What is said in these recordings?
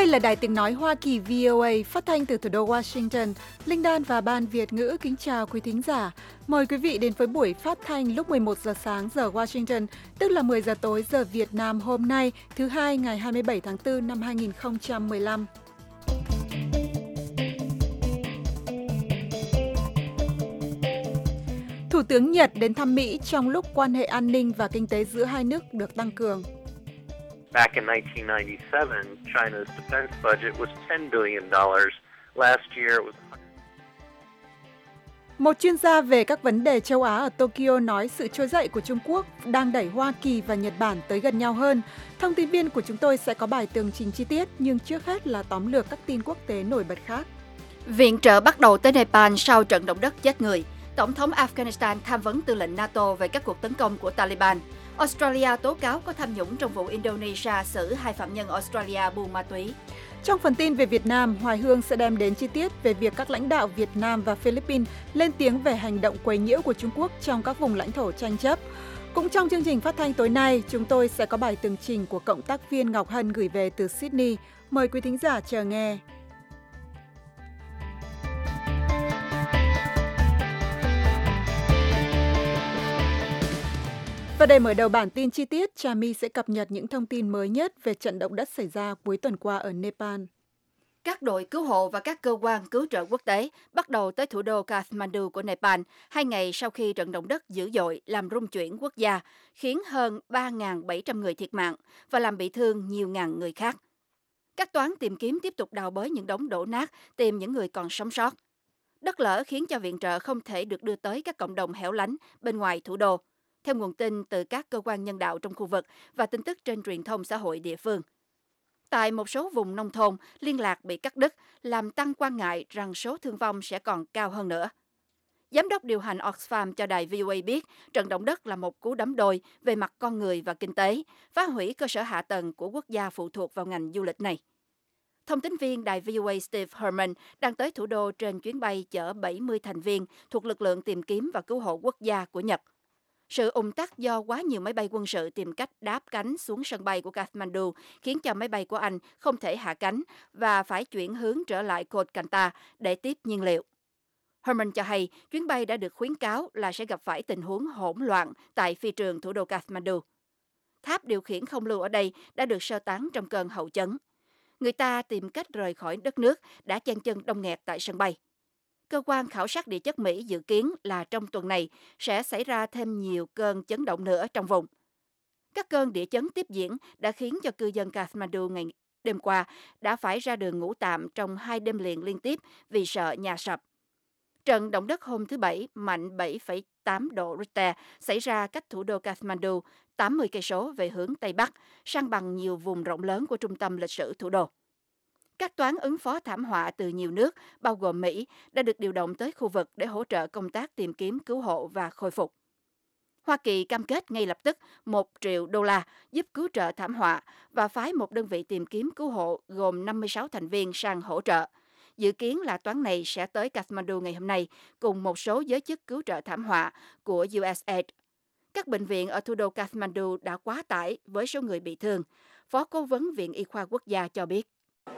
Đây là Đài Tiếng Nói Hoa Kỳ VOA phát thanh từ thủ đô Washington. Linh Đan và Ban Việt ngữ kính chào quý thính giả. Mời quý vị đến với buổi phát thanh lúc 11 giờ sáng giờ Washington, tức là 10 giờ tối giờ Việt Nam hôm nay, thứ Hai ngày 27 tháng 4 năm 2015. Thủ tướng Nhật đến thăm Mỹ trong lúc quan hệ an ninh và kinh tế giữa hai nước được tăng cường. Back in 1997, China's defense budget was $10 billion. Last year it was... Một chuyên gia về các vấn đề châu Á ở Tokyo nói sự trỗi dậy của Trung Quốc đang đẩy Hoa Kỳ và Nhật Bản tới gần nhau hơn. Thông tin viên của chúng tôi sẽ có bài tường trình chi tiết, nhưng trước hết là tóm lược các tin quốc tế nổi bật khác. Viện trợ bắt đầu tới Nepal sau trận động đất chết người. Tổng thống Afghanistan tham vấn tư lệnh NATO về các cuộc tấn công của Taliban. Australia tố cáo có tham nhũng trong vụ Indonesia xử 2 phạm nhân Australia buôn ma túy. Trong phần tin về Việt Nam, Hoài Hương sẽ đem đến chi tiết về việc các lãnh đạo Việt Nam và Philippines lên tiếng về hành động quấy nhiễu của Trung Quốc trong các vùng lãnh thổ tranh chấp. Cũng trong chương trình phát thanh tối nay, chúng tôi sẽ có bài tường trình của cộng tác viên Ngọc Hân gửi về từ Sydney. Mời quý thính giả chờ nghe. Và để mở đầu bản tin chi tiết, Trà My sẽ cập nhật những thông tin mới nhất về trận động đất xảy ra cuối tuần qua ở Nepal. Các đội cứu hộ và các cơ quan cứu trợ quốc tế bắt đầu tới thủ đô Kathmandu của Nepal 2 ngày sau khi trận động đất dữ dội làm rung chuyển quốc gia, khiến hơn 3.700 người thiệt mạng và làm bị thương nhiều ngàn người khác. Các toán tìm kiếm tiếp tục đào bới những đống đổ nát, tìm những người còn sống sót. Đất lở khiến cho viện trợ không thể được đưa tới các cộng đồng hẻo lánh bên ngoài thủ đô, theo nguồn tin từ các cơ quan nhân đạo trong khu vực và tin tức trên truyền thông xã hội địa phương. Tại một số vùng nông thôn, liên lạc bị cắt đứt, làm tăng quan ngại rằng số thương vong sẽ còn cao hơn nữa. Giám đốc điều hành Oxfam cho đài VOA biết trận động đất là một cú đấm đôi về mặt con người và kinh tế, phá hủy cơ sở hạ tầng của quốc gia phụ thuộc vào ngành du lịch này. Thông tín viên đài VOA Steve Herman đang tới thủ đô trên chuyến bay chở 70 thành viên thuộc lực lượng tìm kiếm và cứu hộ quốc gia của Nhật. Sự ùn tắc do quá nhiều máy bay quân sự tìm cách đáp cánh xuống sân bay của Kathmandu khiến cho máy bay của Anh không thể hạ cánh và phải chuyển hướng trở lại Kolkata để tiếp nhiên liệu. Herman cho hay chuyến bay đã được khuyến cáo là sẽ gặp phải tình huống hỗn loạn tại phi trường thủ đô Kathmandu. Tháp điều khiển không lưu ở đây đã được sơ tán trong cơn hậu chấn. Người ta tìm cách rời khỏi đất nước đã chen chân đông nghẹt tại sân bay. Cơ quan khảo sát địa chất Mỹ dự kiến là trong tuần này sẽ xảy ra thêm nhiều cơn chấn động nữa trong vùng. Các cơn địa chấn tiếp diễn đã khiến cho cư dân Kathmandu ngày đêm qua đã phải ra đường ngủ tạm trong 2 đêm liền liên tiếp vì sợ nhà sập. Trận động đất hôm thứ Bảy mạnh 7,8 độ Richter xảy ra cách thủ đô Kathmandu 80 cây số về hướng Tây Bắc, san bằng nhiều vùng rộng lớn của trung tâm lịch sử thủ đô. Các toán ứng phó thảm họa từ nhiều nước, bao gồm Mỹ, đã được điều động tới khu vực để hỗ trợ công tác tìm kiếm cứu hộ và khôi phục. Hoa Kỳ cam kết ngay lập tức $1 triệu giúp cứu trợ thảm họa và phái một đơn vị tìm kiếm cứu hộ gồm 56 thành viên sang hỗ trợ. Dự kiến là toán này sẽ tới Kathmandu ngày hôm nay cùng một số giới chức cứu trợ thảm họa của USAID. Các bệnh viện ở thủ đô Kathmandu đã quá tải với số người bị thương, Phó Cố vấn Viện Y khoa Quốc gia cho biết.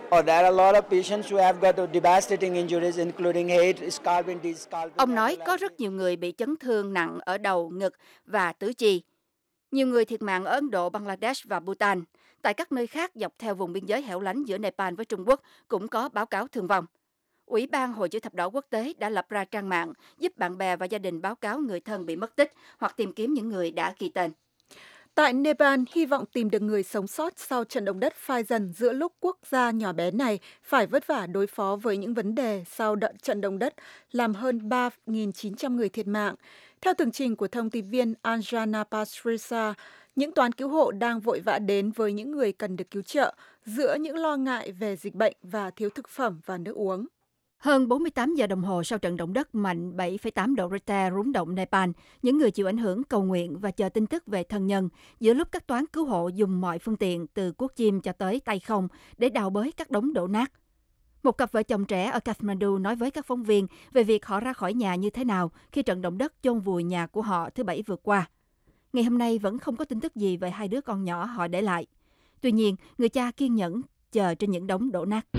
Ông nói có rất nhiều người bị chấn thương nặng ở đầu, ngực và tứ chi. Nhiều người thiệt mạng ở Ấn Độ, Bangladesh và Bhutan. Tại các nơi khác dọc theo vùng biên giới hẻo lánh giữa Nepal với Trung Quốc cũng có báo cáo thương vong. Ủy ban Hội chữ thập đỏ quốc tế đã lập ra trang mạng giúp bạn bè và gia đình báo cáo người thân bị mất tích hoặc tìm kiếm những người đã ghi tên. Tại Nepal, hy vọng tìm được người sống sót sau trận động đất phai dần giữa lúc quốc gia nhỏ bé này phải vất vả đối phó với những vấn đề sau trận động đất làm hơn 3.900 người thiệt mạng. Theo tường trình của thông tin viên Anjana Pasricha, những toán cứu hộ đang vội vã đến với những người cần được cứu trợ giữa những lo ngại về dịch bệnh và thiếu thực phẩm và nước uống. Hơn 48 giờ đồng hồ sau trận động đất mạnh 7,8 độ Richter rúng động Nepal, những người chịu ảnh hưởng cầu nguyện và chờ tin tức về thân nhân, giữa lúc các toán cứu hộ dùng mọi phương tiện từ cuốc chim cho tới tay không để đào bới các đống đổ nát. Một cặp vợ chồng trẻ ở Kathmandu nói với các phóng viên về việc họ ra khỏi nhà như thế nào khi trận động đất chôn vùi nhà của họ thứ Bảy vừa qua. Ngày hôm nay vẫn không có tin tức gì về hai đứa con nhỏ họ để lại. Tuy nhiên, người cha kiên nhẫn chờ trên những đống đổ nát.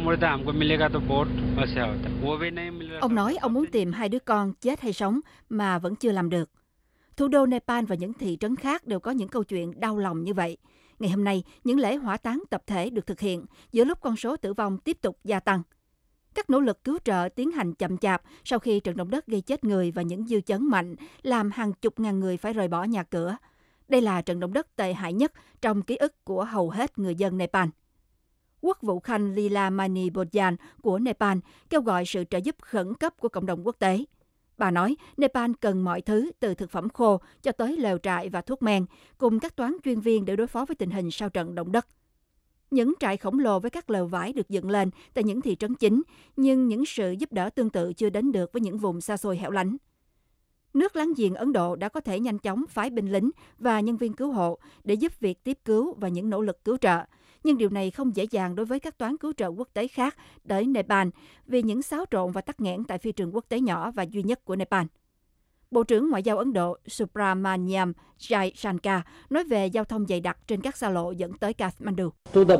Ông nói ông muốn tìm 2 đứa con chết hay sống mà vẫn chưa làm được. Thủ đô Nepal và những thị trấn khác đều có những câu chuyện đau lòng như vậy. Ngày hôm nay, những lễ hỏa táng tập thể được thực hiện giữa lúc con số tử vong tiếp tục gia tăng. Các nỗ lực cứu trợ tiến hành chậm chạp sau khi trận động đất gây chết người và những dư chấn mạnh làm hàng chục ngàn người phải rời bỏ nhà cửa. Đây là trận động đất tệ hại nhất trong ký ức của hầu hết người dân Nepal. Quốc vụ khanh Lila Manibodyan của Nepal kêu gọi sự trợ giúp khẩn cấp của cộng đồng quốc tế. Bà nói Nepal cần mọi thứ từ thực phẩm khô cho tới lều trại và thuốc men, cùng các toán chuyên viên để đối phó với tình hình sau trận động đất. Những trại khổng lồ với các lều vải được dựng lên tại những thị trấn chính, nhưng những sự giúp đỡ tương tự chưa đến được với những vùng xa xôi hẻo lánh. Nước láng giềng Ấn Độ đã có thể nhanh chóng phái binh lính và nhân viên cứu hộ để giúp việc tiếp cứu và những nỗ lực cứu trợ. Nhưng điều này không dễ dàng đối với các toán cứu trợ quốc tế khác tới Nepal vì những xáo trộn và tắc nghẽn tại phi trường quốc tế nhỏ và duy nhất của Nepal. Bộ trưởng Ngoại giao Ấn Độ Subramaniam Jaishankar nói về giao thông dày đặc trên các xa lộ dẫn tới Kathmandu.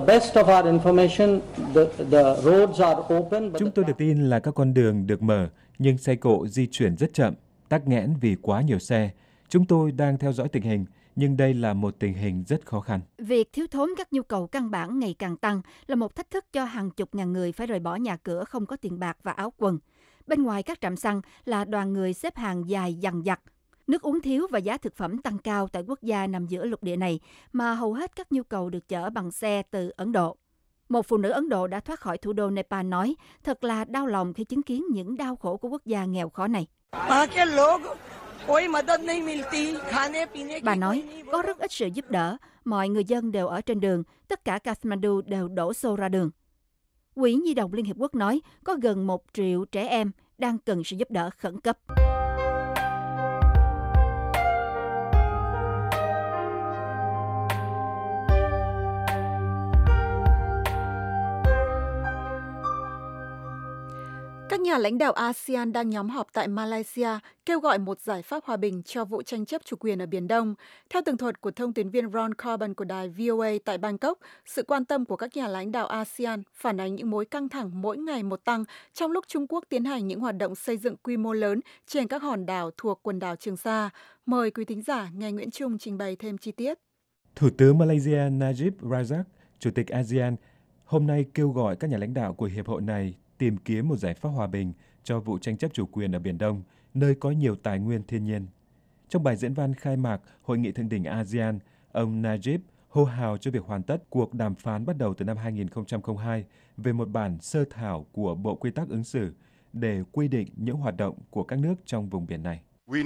Chúng tôi được tin là các con đường được mở, nhưng xe cộ di chuyển rất chậm, tắc nghẽn vì quá nhiều xe. Chúng tôi đang theo dõi tình hình, nhưng đây là một tình hình rất khó khăn. Việc thiếu thốn các nhu cầu căn bản ngày càng tăng là một thách thức cho hàng chục ngàn người phải rời bỏ nhà cửa không có tiền bạc và áo quần. Bên ngoài các trạm xăng là đoàn người xếp hàng dài dằng dặc. Nước uống thiếu và giá thực phẩm tăng cao tại quốc gia nằm giữa lục địa này, mà hầu hết các nhu cầu được chở bằng xe từ Ấn Độ. Một phụ nữ Ấn Độ đã thoát khỏi thủ đô Nepal nói, thật là đau lòng khi chứng kiến những đau khổ của quốc gia nghèo khó này. Bà nói, có rất ít sự giúp đỡ, mọi người dân đều ở trên đường, tất cả Kathmandu đều đổ xô ra đường. Quỹ Nhi đồng Liên Hiệp Quốc nói có gần 1 triệu trẻ em đang cần sự giúp đỡ khẩn cấp. Các nhà lãnh đạo ASEAN đang nhóm họp tại Malaysia kêu gọi một giải pháp hòa bình cho vụ tranh chấp chủ quyền ở Biển Đông. Theo tường thuật của thông tín viên Ron Corbin của đài VOA tại Bangkok, sự quan tâm của các nhà lãnh đạo ASEAN phản ánh những mối căng thẳng mỗi ngày một tăng trong lúc Trung Quốc tiến hành những hoạt động xây dựng quy mô lớn trên các hòn đảo thuộc quần đảo Trường Sa. Mời quý thính giả nghe Nguyễn Trung trình bày thêm chi tiết. Thủ tướng Malaysia Najib Razak, Chủ tịch ASEAN, hôm nay kêu gọi các nhà lãnh đạo của hiệp hội này tìm kiếm một giải pháp hòa bình cho vụ tranh chấp chủ quyền ở Biển Đông, nơi có nhiều tài nguyên thiên nhiên. Trong bài diễn văn khai mạc Hội nghị thượng đỉnh ASEAN, ông Najib hô hào cho việc hoàn tất cuộc đàm phán bắt đầu từ năm 2002 về một bản sơ thảo của Bộ Quy tắc ứng xử để quy định những hoạt động của các nước trong vùng biển này.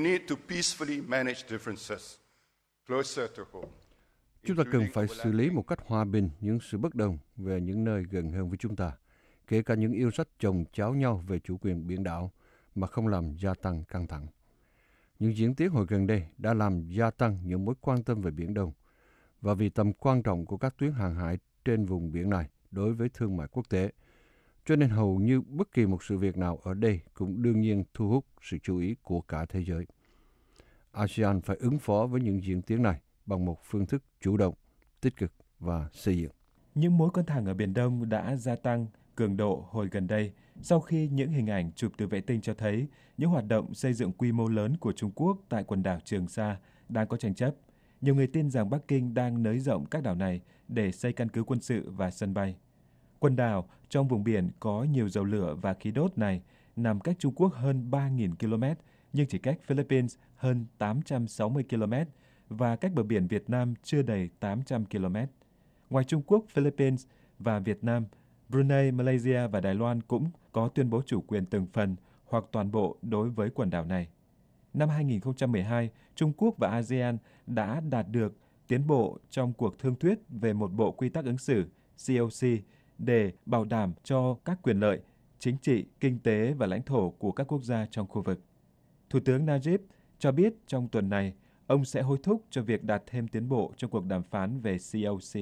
Chúng ta cần phải xử lý một cách hòa bình những sự bất đồng về những nơi gần hơn với chúng ta, kể cả những yêu sách chồng chéo nhau về chủ quyền biển đảo mà không làm gia tăng căng thẳng. Những diễn tiến hồi gần đây đã làm gia tăng những mối quan tâm về Biển Đông và vì tầm quan trọng của các tuyến hàng hải trên vùng biển này đối với thương mại quốc tế, cho nên hầu như bất kỳ một sự việc nào ở đây cũng đương nhiên thu hút sự chú ý của cả thế giới. ASEAN phải ứng phó với những diễn tiến này bằng một phương thức chủ động, tích cực và xây dựng. Những mối căng thẳng ở Biển Đông đã gia tăng cường độ hồi gần đây sau khi những hình ảnh chụp từ vệ tinh cho thấy những hoạt động xây dựng quy mô lớn của Trung Quốc tại quần đảo Trường Sa đang có tranh chấp. Nhiều người tin rằng Bắc Kinh đang nới rộng các đảo này để xây căn cứ quân sự và sân bay. Quần đảo trong vùng biển có nhiều dầu lửa và khí đốt này nằm cách Trung Quốc hơn 3.000 km, nhưng chỉ cách Philippines hơn 860 km và cách bờ biển Việt Nam chưa đầy 800 km. Ngoài Trung Quốc, Philippines và Việt Nam, Brunei, Malaysia và Đài Loan cũng có tuyên bố chủ quyền từng phần hoặc toàn bộ đối với quần đảo này. Năm 2012, Trung Quốc và ASEAN đã đạt được tiến bộ trong cuộc thương thuyết về một bộ quy tắc ứng xử COC để bảo đảm cho các quyền lợi chính trị, kinh tế và lãnh thổ của các quốc gia trong khu vực. Thủ tướng Najib cho biết trong tuần này, ông sẽ hối thúc cho việc đạt thêm tiến bộ trong cuộc đàm phán về COC.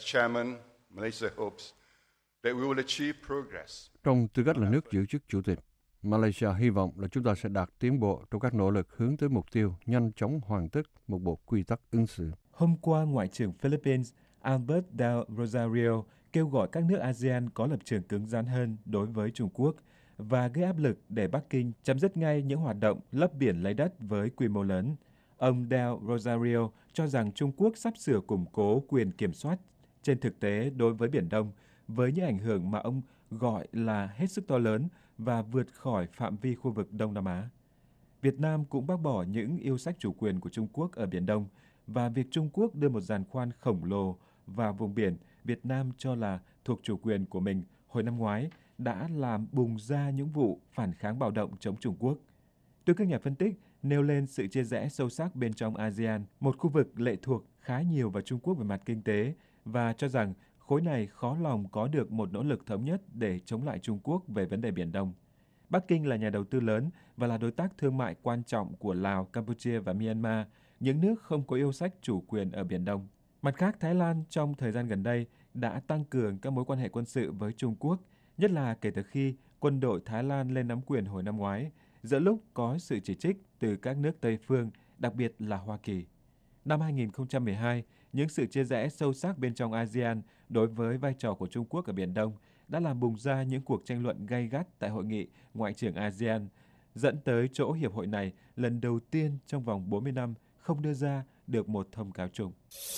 Trong tư cách là nước giữ chức chủ tịch, Malaysia hy vọng là chúng ta sẽ đạt tiến bộ trong các nỗ lực hướng tới mục tiêu nhanh chóng hoàn tất một bộ quy tắc ứng xử. Hôm qua, Ngoại trưởng Philippines Albert del Rosario kêu gọi các nước ASEAN có lập trường cứng rắn hơn đối với Trung Quốc và gây áp lực để Bắc Kinh chấm dứt ngay những hoạt động lấp biển lấy đất với quy mô lớn. Ông Del Rosario cho rằng Trung Quốc sắp sửa củng cố quyền kiểm soát trên thực tế đối với Biển Đông với những ảnh hưởng mà ông gọi là hết sức to lớn và vượt khỏi phạm vi khu vực Đông Nam Á. Việt Nam cũng bác bỏ những yêu sách chủ quyền của Trung Quốc ở Biển Đông và việc Trung Quốc đưa một giàn khoan khổng lồ vào vùng biển Việt Nam cho là thuộc chủ quyền của mình hồi năm ngoái đã làm bùng ra những vụ phản kháng bạo động chống Trung Quốc. Từ các nhà phân tích nêu lên sự chia rẽ sâu sắc bên trong ASEAN, một khu vực lệ thuộc khá nhiều vào Trung Quốc về mặt kinh tế, và cho rằng khối này khó lòng có được một nỗ lực thống nhất để chống lại Trung Quốc về vấn đề Biển Đông. Bắc Kinh là nhà đầu tư lớn và là đối tác thương mại quan trọng của Lào, Campuchia và Myanmar, những nước không có yêu sách chủ quyền ở Biển Đông. Mặt khác, Thái Lan trong thời gian gần đây đã tăng cường các mối quan hệ quân sự với Trung Quốc, nhất là kể từ khi quân đội Thái Lan lên nắm quyền hồi năm ngoái, giữa lúc có sự chỉ trích từ các nước Tây phương, đặc biệt là Hoa Kỳ. Năm 2012, những sự chia rẽ sâu sắc bên trong ASEAN đối với vai trò của Trung Quốc ở Biển Đông đã làm bùng ra những cuộc tranh luận gay gắt tại hội nghị Ngoại trưởng ASEAN, dẫn tới chỗ hiệp hội này lần đầu tiên trong vòng 40 năm không đưa ra được một thông cáo chung.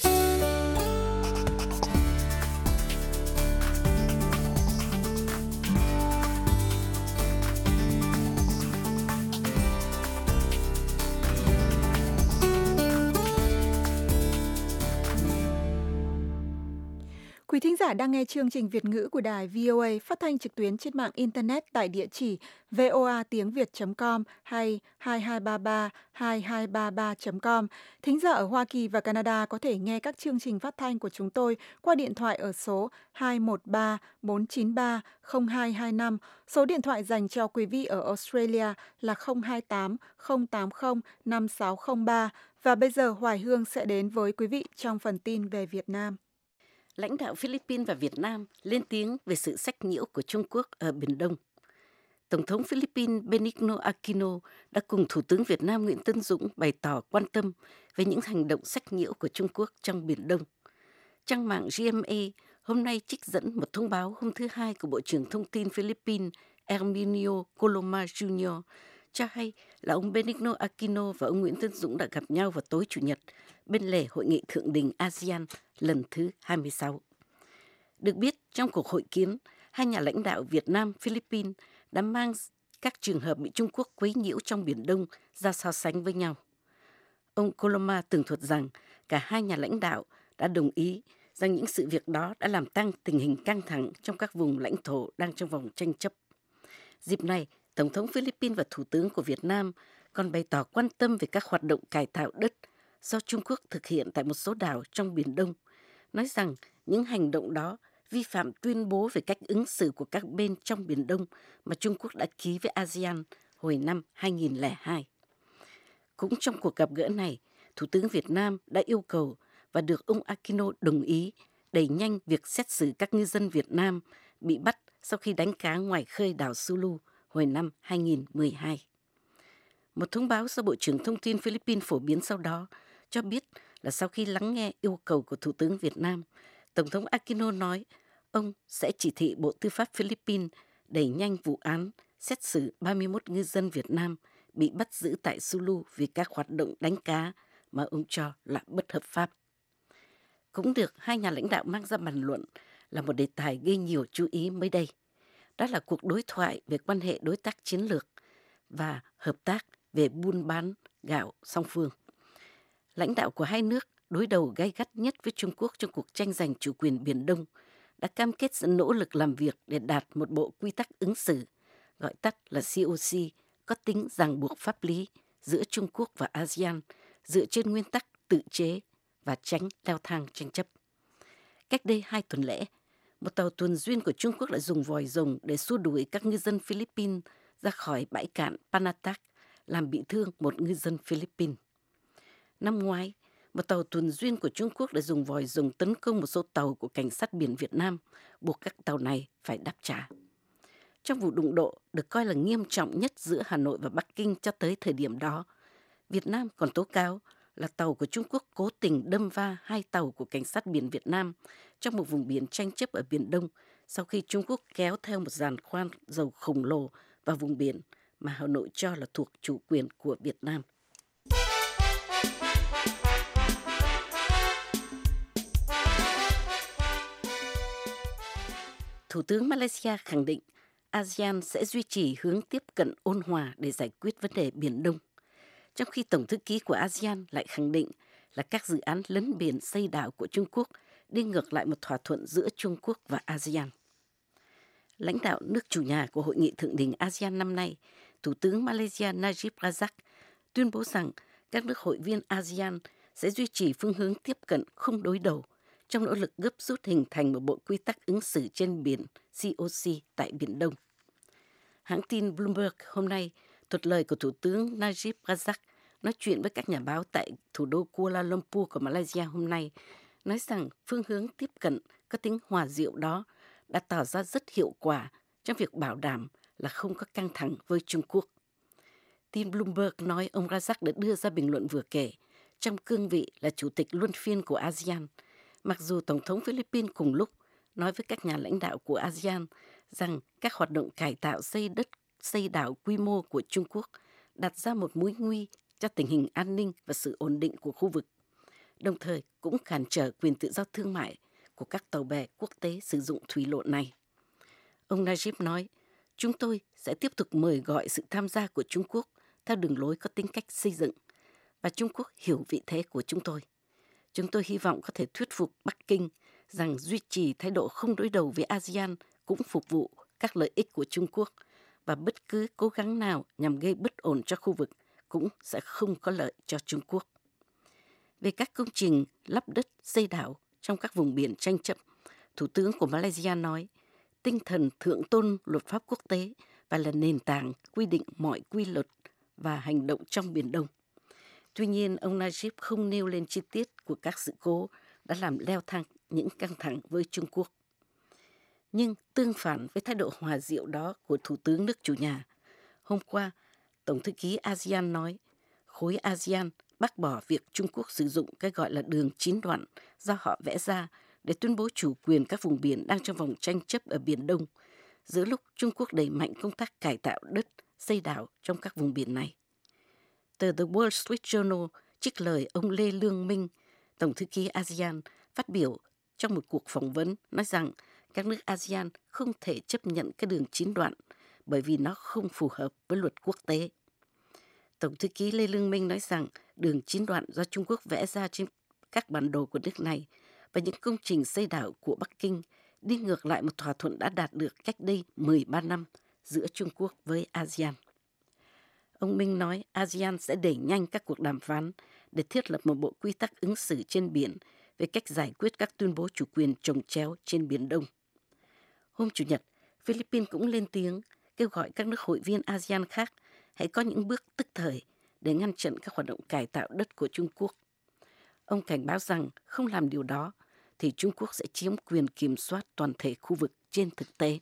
Quý thính giả đang nghe chương trình Việt ngữ của đài VOA phát thanh trực tuyến trên mạng Internet tại địa chỉ voatiengviet.com hay 2233-2233.com. Thính giả ở Hoa Kỳ và Canada có thể nghe các chương trình phát thanh của chúng tôi qua điện thoại ở số 213-493-0225. Số điện thoại dành cho quý vị ở Australia là 028-080-5603. Và bây giờ Hoài Hương sẽ đến với quý vị trong phần tin về Việt Nam. Lãnh đạo Philippines và Việt Nam lên tiếng về sự sách nhiễu của Trung Quốc ở Biển Đông. Tổng thống Philippines Benigno Aquino đã cùng Thủ tướng Việt Nam Nguyễn Tấn Dũng bày tỏ quan tâm về những hành động sách nhiễu của Trung Quốc trong Biển Đông. Trang mạng GMA hôm nay trích dẫn một thông báo hôm thứ Hai của Bộ trưởng Thông tin Philippines Herminio Coloma Jr. cho hay là ông Benigno Aquino và ông Nguyễn Tấn Dũng đã gặp nhau vào tối Chủ nhật bên lề Hội nghị Thượng đỉnh ASEAN lần thứ 26. Được biết, trong cuộc hội kiến, hai nhà lãnh đạo Việt Nam-Philippines đã mang các trường hợp bị Trung Quốc quấy nhiễu trong Biển Đông ra so sánh với nhau. Ông Coloma tường thuật rằng cả hai nhà lãnh đạo đã đồng ý rằng những sự việc đó đã làm tăng tình hình căng thẳng trong các vùng lãnh thổ đang trong vòng tranh chấp. Dịp này, Tổng thống Philippines và Thủ tướng của Việt Nam còn bày tỏ quan tâm về các hoạt động cải tạo đất do Trung Quốc thực hiện tại một số đảo trong Biển Đông, nói rằng những hành động đó vi phạm tuyên bố về cách ứng xử của các bên trong Biển Đông mà Trung Quốc đã ký với ASEAN hồi năm 2002. Cũng trong cuộc gặp gỡ này, Thủ tướng Việt Nam đã yêu cầu và được ông Aquino đồng ý đẩy nhanh việc xét xử các ngư dân Việt Nam bị bắt sau khi đánh cá ngoài khơi đảo Sulu hồi năm 2012. Một thông báo do Bộ trưởng Thông tin Philippines phổ biến sau đó cho biết là sau khi lắng nghe yêu cầu của Thủ tướng Việt Nam, Tổng thống Aquino nói ông sẽ chỉ thị Bộ Tư pháp Philippines đẩy nhanh vụ án xét xử 31 ngư dân Việt Nam bị bắt giữ tại Sulu vì các hoạt động đánh cá mà ông cho là bất hợp pháp. Cũng được hai nhà lãnh đạo mang ra bàn luận là một đề tài gây nhiều chú ý mới đây. Đó là cuộc đối thoại về quan hệ đối tác chiến lược và hợp tác về buôn bán gạo song phương. Lãnh đạo của hai nước đối đầu gay gắt nhất với Trung Quốc trong cuộc tranh giành chủ quyền Biển Đông đã cam kết sẽ nỗ lực làm việc để đạt một bộ quy tắc ứng xử, gọi tắt là COC, có tính ràng buộc pháp lý giữa Trung Quốc và ASEAN dựa trên nguyên tắc tự chế và tránh leo thang tranh chấp. Cách đây 2 tuần lễ, một tàu tuần duyên của Trung Quốc đã dùng vòi rồng để xua đuổi các ngư dân Philippines ra khỏi bãi cạn Panatac, làm bị thương một ngư dân Philippines. Năm ngoái, một tàu tuần duyên của Trung Quốc đã dùng vòi rồng tấn công một số tàu của cảnh sát biển Việt Nam, buộc các tàu này phải đáp trả. Trong vụ đụng độ được coi là nghiêm trọng nhất giữa Hà Nội và Bắc Kinh cho tới thời điểm đó, Việt Nam còn tố cáo là tàu của Trung Quốc cố tình đâm va hai tàu của cảnh sát biển Việt Nam trong một vùng biển tranh chấp ở Biển Đông sau khi Trung Quốc kéo theo một giàn khoan dầu khổng lồ vào vùng biển mà Hà Nội cho là thuộc chủ quyền của Việt Nam. Thủ tướng Malaysia khẳng định ASEAN sẽ duy trì hướng tiếp cận ôn hòa để giải quyết vấn đề Biển Đông, trong khi Tổng thư ký của ASEAN lại khẳng định là các dự án lấn biển xây đảo của Trung Quốc đi ngược lại một thỏa thuận giữa Trung Quốc và ASEAN. Lãnh đạo nước chủ nhà của Hội nghị Thượng đỉnh ASEAN năm nay, Thủ tướng Malaysia Najib Razak tuyên bố rằng các nước hội viên ASEAN sẽ duy trì phương hướng tiếp cận không đối đầu trong nỗ lực gấp rút hình thành một bộ quy tắc ứng xử trên biển COC tại Biển Đông. Hãng tin Bloomberg hôm nay thuật lời của Thủ tướng Najib Razak nói chuyện với các nhà báo tại thủ đô Kuala Lumpur của Malaysia hôm nay, nói rằng phương hướng tiếp cận có tính hòa dịu đó đã tỏ ra rất hiệu quả trong việc bảo đảm là không có căng thẳng với Trung Quốc. Tin Bloomberg nói ông Razak đã đưa ra bình luận vừa kể trong cương vị là chủ tịch luân phiên của ASEAN, mặc dù Tổng thống Philippines cùng lúc nói với các nhà lãnh đạo của ASEAN rằng các hoạt động cải tạo xây đất, xây đảo quy mô của Trung Quốc đặt ra một mối nguy cho tình hình an ninh và sự ổn định của khu vực, đồng thời cũng cản trở quyền tự do thương mại của các tàu bè quốc tế sử dụng thủy lộ này. Ông Najib nói, chúng tôi sẽ tiếp tục mời gọi sự tham gia của Trung Quốc theo đường lối có tính cách xây dựng, và Trung Quốc hiểu vị thế của chúng tôi. Chúng tôi hy vọng có thể thuyết phục Bắc Kinh rằng duy trì thái độ không đối đầu với ASEAN cũng phục vụ các lợi ích của Trung Quốc, và bất cứ cố gắng nào nhằm gây bất ổn cho khu vực cũng sẽ không có lợi cho Trung Quốc. Về các công trình lắp đất xây đảo trong các vùng biển tranh chấp, Thủ tướng của Malaysia nói, tinh thần thượng tôn luật pháp quốc tế và là nền tảng quy định mọi quy luật và hành động trong Biển Đông. Tuy nhiên, ông Najib không nêu lên chi tiết của các sự cố đã làm leo thang những căng thẳng với Trung Quốc. Nhưng tương phản với thái độ hòa dịu đó của Thủ tướng nước chủ nhà, hôm qua, Tổng thư ký ASEAN nói, khối ASEAN bác bỏ việc Trung Quốc sử dụng cái gọi là đường 9 đoạn do họ vẽ ra để tuyên bố chủ quyền các vùng biển đang trong vòng tranh chấp ở Biển Đông, giữa lúc Trung Quốc đẩy mạnh công tác cải tạo đất, xây đảo trong các vùng biển này. Tờ The Wall Street Journal trích lời ông Lê Lương Minh, Tổng thư ký ASEAN, phát biểu trong một cuộc phỏng vấn nói rằng các nước ASEAN không thể chấp nhận cái đường 9 đoạn bởi vì nó không phù hợp với luật quốc tế. Tổng thư ký Lê Lương Minh nói rằng đường 9 đoạn do Trung Quốc vẽ ra trên các bản đồ của nước này và những công trình xây đảo của Bắc Kinh đi ngược lại một thỏa thuận đã đạt được cách đây 13 năm giữa Trung Quốc với ASEAN. Ông Minh nói ASEAN sẽ đẩy nhanh các cuộc đàm phán để thiết lập một bộ quy tắc ứng xử trên biển về cách giải quyết các tuyên bố chủ quyền chồng chéo trên Biển Đông. Hôm Chủ nhật, Philippines cũng lên tiếng kêu gọi các nước hội viên ASEAN khác hãy có những bước tức thời để ngăn chặn các hoạt động cải tạo đất của Trung Quốc. Ông cảnh báo rằng không làm điều đó thì Trung Quốc sẽ chiếm quyền kiểm soát toàn thể khu vực trên thực tế.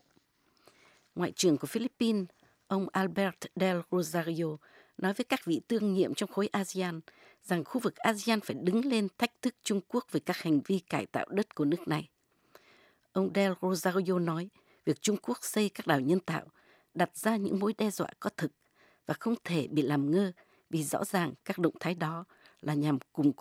Ngoại trưởng của Philippines, ông Albert Del Rosario, nói với các vị tương nhiệm trong khối ASEAN rằng khu vực ASEAN phải đứng lên thách thức Trung Quốc về các hành vi cải tạo đất của nước này. Ông Del Rosario nói việc Trung Quốc xây các đảo nhân tạo đặt ra những mối đe dọa có thực và không thể bị làm ngơ vì rõ ràng các động thái đó là nhằm củng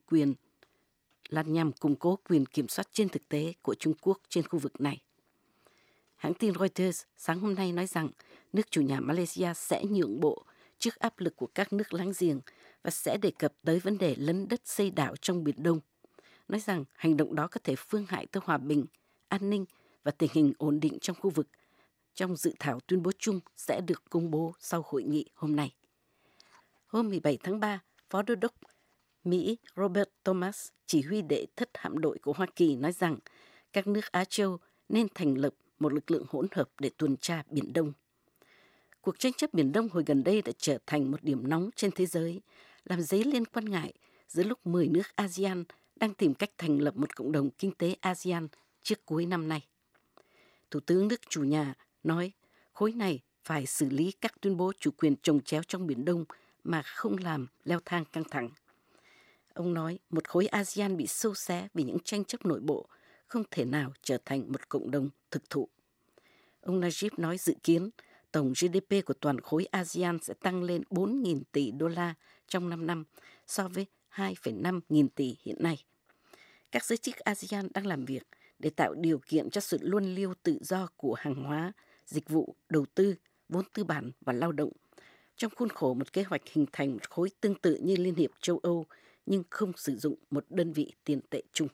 cố quyền kiểm soát trên thực tế của Trung Quốc trên khu vực này. Hãng tin Reuters sáng hôm nay nói rằng nước chủ nhà Malaysia sẽ nhượng bộ trước áp lực của các nước láng giềng và sẽ đề cập tới vấn đề lấn đất xây đảo trong Biển Đông, nói rằng hành động đó có thể phương hại tới hòa bình, an ninh và tình hình ổn định trong khu vực, trong dự thảo tuyên bố chung sẽ được công bố sau hội nghị hôm nay. Hôm 17 tháng 3, Phó Đô đốc Mỹ Robert Thomas, chỉ huy đệ thất hạm đội của Hoa Kỳ, nói rằng các nước Á Châu nên thành lập một lực lượng hỗn hợp để tuần tra Biển Đông. Cuộc tranh chấp Biển Đông hồi gần đây đã trở thành một điểm nóng trên thế giới, làm dấy lên quan ngại giữa lúc 10 nước ASEAN đang tìm cách thành lập một cộng đồng kinh tế ASEAN trước cuối năm nay. Thủ tướng nước chủ nhà nói khối này phải xử lý các tuyên bố chủ quyền chồng chéo trong Biển Đông mà không làm leo thang căng thẳng. Ông nói một khối ASEAN bị xâu xé vì những tranh chấp nội bộ không thể nào trở thành một cộng đồng thực thụ. Ông Najib nói dự kiến tổng GDP của toàn khối ASEAN sẽ tăng lên 4.000 tỷ đô la trong 5 năm so với 2,5 nghìn tỷ hiện nay. Các giới chức ASEAN đang làm việc để tạo điều kiện cho sự luân lưu tự do của hàng hóa, dịch vụ, đầu tư, vốn tư bản và lao động, trong khuôn khổ một kế hoạch hình thành một khối tương tự như Liên hiệp châu Âu, nhưng không sử dụng một đơn vị tiền tệ chung.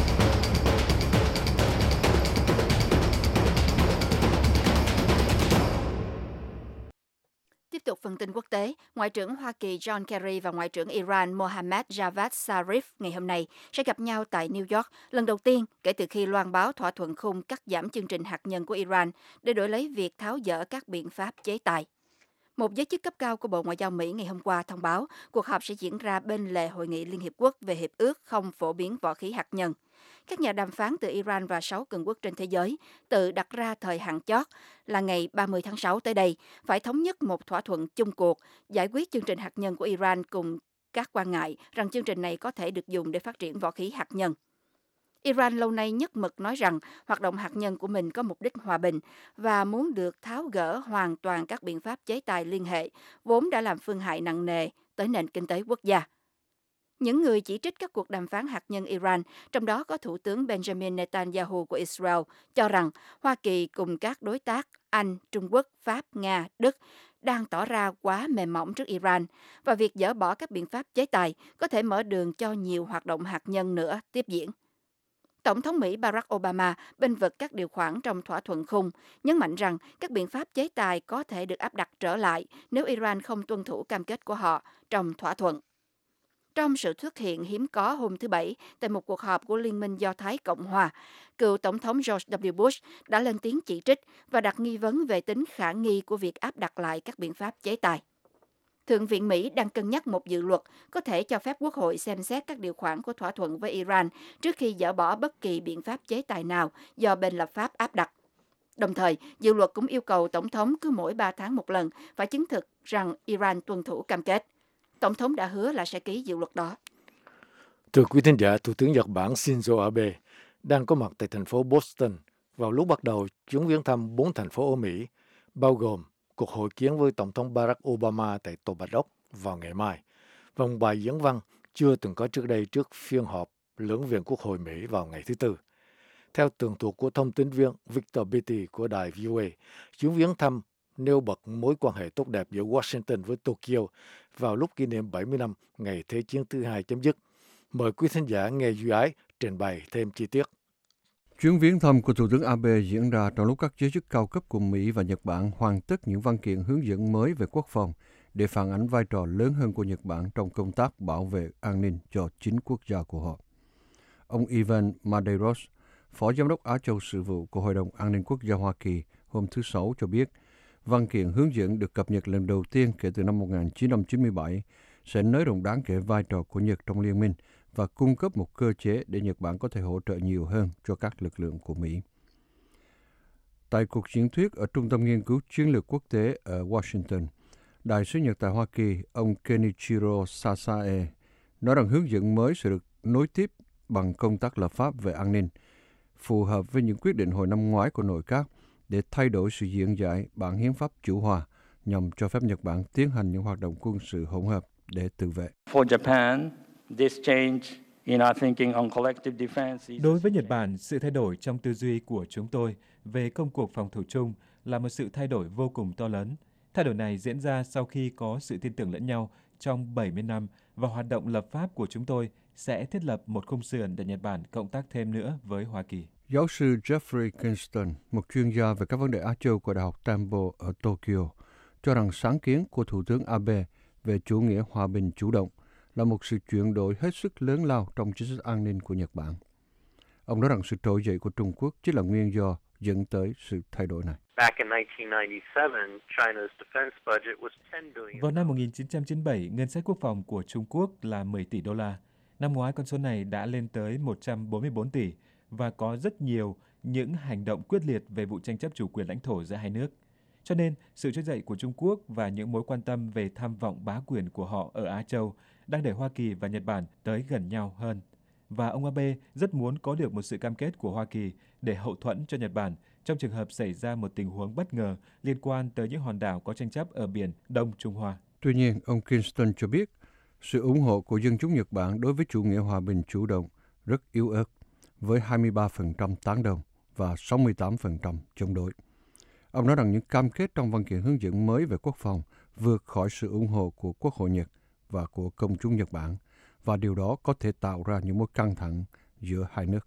Tiếp tục phần tin quốc tế, Ngoại trưởng Hoa Kỳ John Kerry và Ngoại trưởng Iran Mohammad Javad Zarif ngày hôm nay sẽ gặp nhau tại New York lần đầu tiên kể từ khi loan báo thỏa thuận khung cắt giảm chương trình hạt nhân của Iran để đổi lấy việc tháo dỡ các biện pháp chế tài. Một giới chức cấp cao của Bộ Ngoại giao Mỹ ngày hôm qua thông báo cuộc họp sẽ diễn ra bên lề Hội nghị Liên Hiệp Quốc về Hiệp ước không phổ biến võ khí hạt nhân. Các nhà đàm phán từ Iran và 6 cường quốc trên thế giới tự đặt ra thời hạn chót là ngày 30 tháng 6 tới đây, phải thống nhất một thỏa thuận chung cuộc giải quyết chương trình hạt nhân của Iran cùng các quan ngại rằng chương trình này có thể được dùng để phát triển võ khí hạt nhân. Iran lâu nay nhất mực nói rằng hoạt động hạt nhân của mình có mục đích hòa bình và muốn được tháo gỡ hoàn toàn các biện pháp chế tài liên hệ, vốn đã làm phương hại nặng nề tới nền kinh tế quốc gia. Những người chỉ trích các cuộc đàm phán hạt nhân Iran, trong đó có Thủ tướng Benjamin Netanyahu của Israel, cho rằng Hoa Kỳ cùng các đối tác Anh, Trung Quốc, Pháp, Nga, Đức đang tỏ ra quá mềm mỏng trước Iran và việc dỡ bỏ các biện pháp chế tài có thể mở đường cho nhiều hoạt động hạt nhân nữa tiếp diễn. Tổng thống Mỹ Barack Obama bênh vực các điều khoản trong thỏa thuận khung, nhấn mạnh rằng các biện pháp chế tài có thể được áp đặt trở lại nếu Iran không tuân thủ cam kết của họ trong thỏa thuận. Trong sự xuất hiện hiếm có hôm thứ Bảy tại một cuộc họp của Liên minh Do Thái Cộng Hòa, cựu Tổng thống George W. Bush đã lên tiếng chỉ trích và đặt nghi vấn về tính khả nghi của việc áp đặt lại các biện pháp chế tài. Thượng viện Mỹ đang cân nhắc một dự luật có thể cho phép Quốc hội xem xét các điều khoản của thỏa thuận với Iran trước khi dỡ bỏ bất kỳ biện pháp chế tài nào do bên lập pháp áp đặt. Đồng thời, dự luật cũng yêu cầu Tổng thống cứ mỗi 3 tháng một lần phải chứng thực rằng Iran tuân thủ cam kết. Tổng thống đã hứa là sẽ ký dự luật đó. Thưa quý thính giả, Thủ tướng Nhật Bản Shinzo Abe đang có mặt tại thành phố Boston vào lúc bắt đầu chuyến viếng thăm 4 thành phố ở Mỹ, bao gồm cuộc hội kiến với Tổng thống Barack Obama tại Tổ Bạch Ốc vào ngày mai, và một bài diễn văn chưa từng có trước đây trước phiên họp lưỡng viện Quốc hội Mỹ vào ngày thứ Tư. Theo tường thuật của thông tin viên Victor Beatty của đài VOA, chuyến viếng thăm nêu bật mối quan hệ tốt đẹp giữa Washington với Tokyo vào lúc kỷ niệm 70 năm ngày Thế chiến thứ hai chấm dứt. Mời quý thính giả nghe Duy Ái trình bày thêm chi tiết. Chuyến viếng thăm của Thủ tướng Abe diễn ra trong lúc các giới chức cao cấp của Mỹ và Nhật Bản hoàn tất những văn kiện hướng dẫn mới về quốc phòng để phản ánh vai trò lớn hơn của Nhật Bản trong công tác bảo vệ an ninh cho chính quốc gia của họ. Ông Ivan Madeiros, Phó Giám đốc Á Châu Sự vụ của Hội đồng An ninh Quốc gia Hoa Kỳ hôm thứ Sáu cho biết, văn kiện hướng dẫn được cập nhật lần đầu tiên kể từ năm 1997 sẽ nới rộng đáng kể vai trò của Nhật trong liên minh và cung cấp một cơ chế để Nhật Bản có thể hỗ trợ nhiều hơn cho các lực lượng của Mỹ. Tại cuộc diễn thuyết ở Trung tâm Nghiên cứu Chiến lược Quốc tế ở Washington, Đại sứ Nhật tại Hoa Kỳ, ông Kenichiro Sasae, nói rằng hướng dẫn mới sẽ được nối tiếp bằng công tác lập pháp về an ninh, phù hợp với những quyết định hồi năm ngoái của nội các để thay đổi sự diễn giải bản hiến pháp chủ hòa nhằm cho phép Nhật Bản tiến hành những hoạt động quân sự hỗn hợp để tự vệ. Đối với Nhật Bản, sự thay đổi trong tư duy của chúng tôi về công cuộc phòng thủ chung là một sự thay đổi vô cùng to lớn. Thay đổi này diễn ra sau khi có sự tin tưởng lẫn nhau trong 70 năm và hoạt động lập pháp của chúng tôi sẽ thiết lập một khung sườn để Nhật Bản cộng tác thêm nữa với Hoa Kỳ. Giáo sư Jeffrey Kingston, một chuyên gia về các vấn đề Á Châu của Đại học Temple ở Tokyo, cho rằng sáng kiến của Thủ tướng Abe về chủ nghĩa hòa bình chủ động là một sự chuyển đổi hết sức lớn lao trong chính sách an ninh của Nhật Bản. Ông nói rằng sự trỗi dậy của Trung Quốc chính là nguyên do dẫn tới sự thay đổi này. Vào năm 1997, ngân sách quốc phòng của Trung Quốc là 10 tỷ đô la. Năm ngoái, con số này đã lên tới 144 tỷ và có rất nhiều những hành động quyết liệt về vụ tranh chấp chủ quyền lãnh thổ giữa hai nước. Cho nên, sự trỗi dậy của Trung Quốc và những mối quan tâm về tham vọng bá quyền của họ ở Á Châu đang đẩy Hoa Kỳ và Nhật Bản tới gần nhau hơn. Và ông Abe rất muốn có được một sự cam kết của Hoa Kỳ để hậu thuẫn cho Nhật Bản trong trường hợp xảy ra một tình huống bất ngờ liên quan tới những hòn đảo có tranh chấp ở biển Đông Trung Hoa. Tuy nhiên, ông Kingston cho biết sự ủng hộ của dân chúng Nhật Bản đối với chủ nghĩa hòa bình chủ động rất yếu ớt, với 23% tán đồng và 68% chống đối. Ông nói rằng những cam kết trong văn kiện hướng dẫn mới về quốc phòng vượt khỏi sự ủng hộ của Quốc hội Nhật và của công chúng Nhật Bản, và điều đó có thể tạo ra những mối căng thẳng giữa hai nước.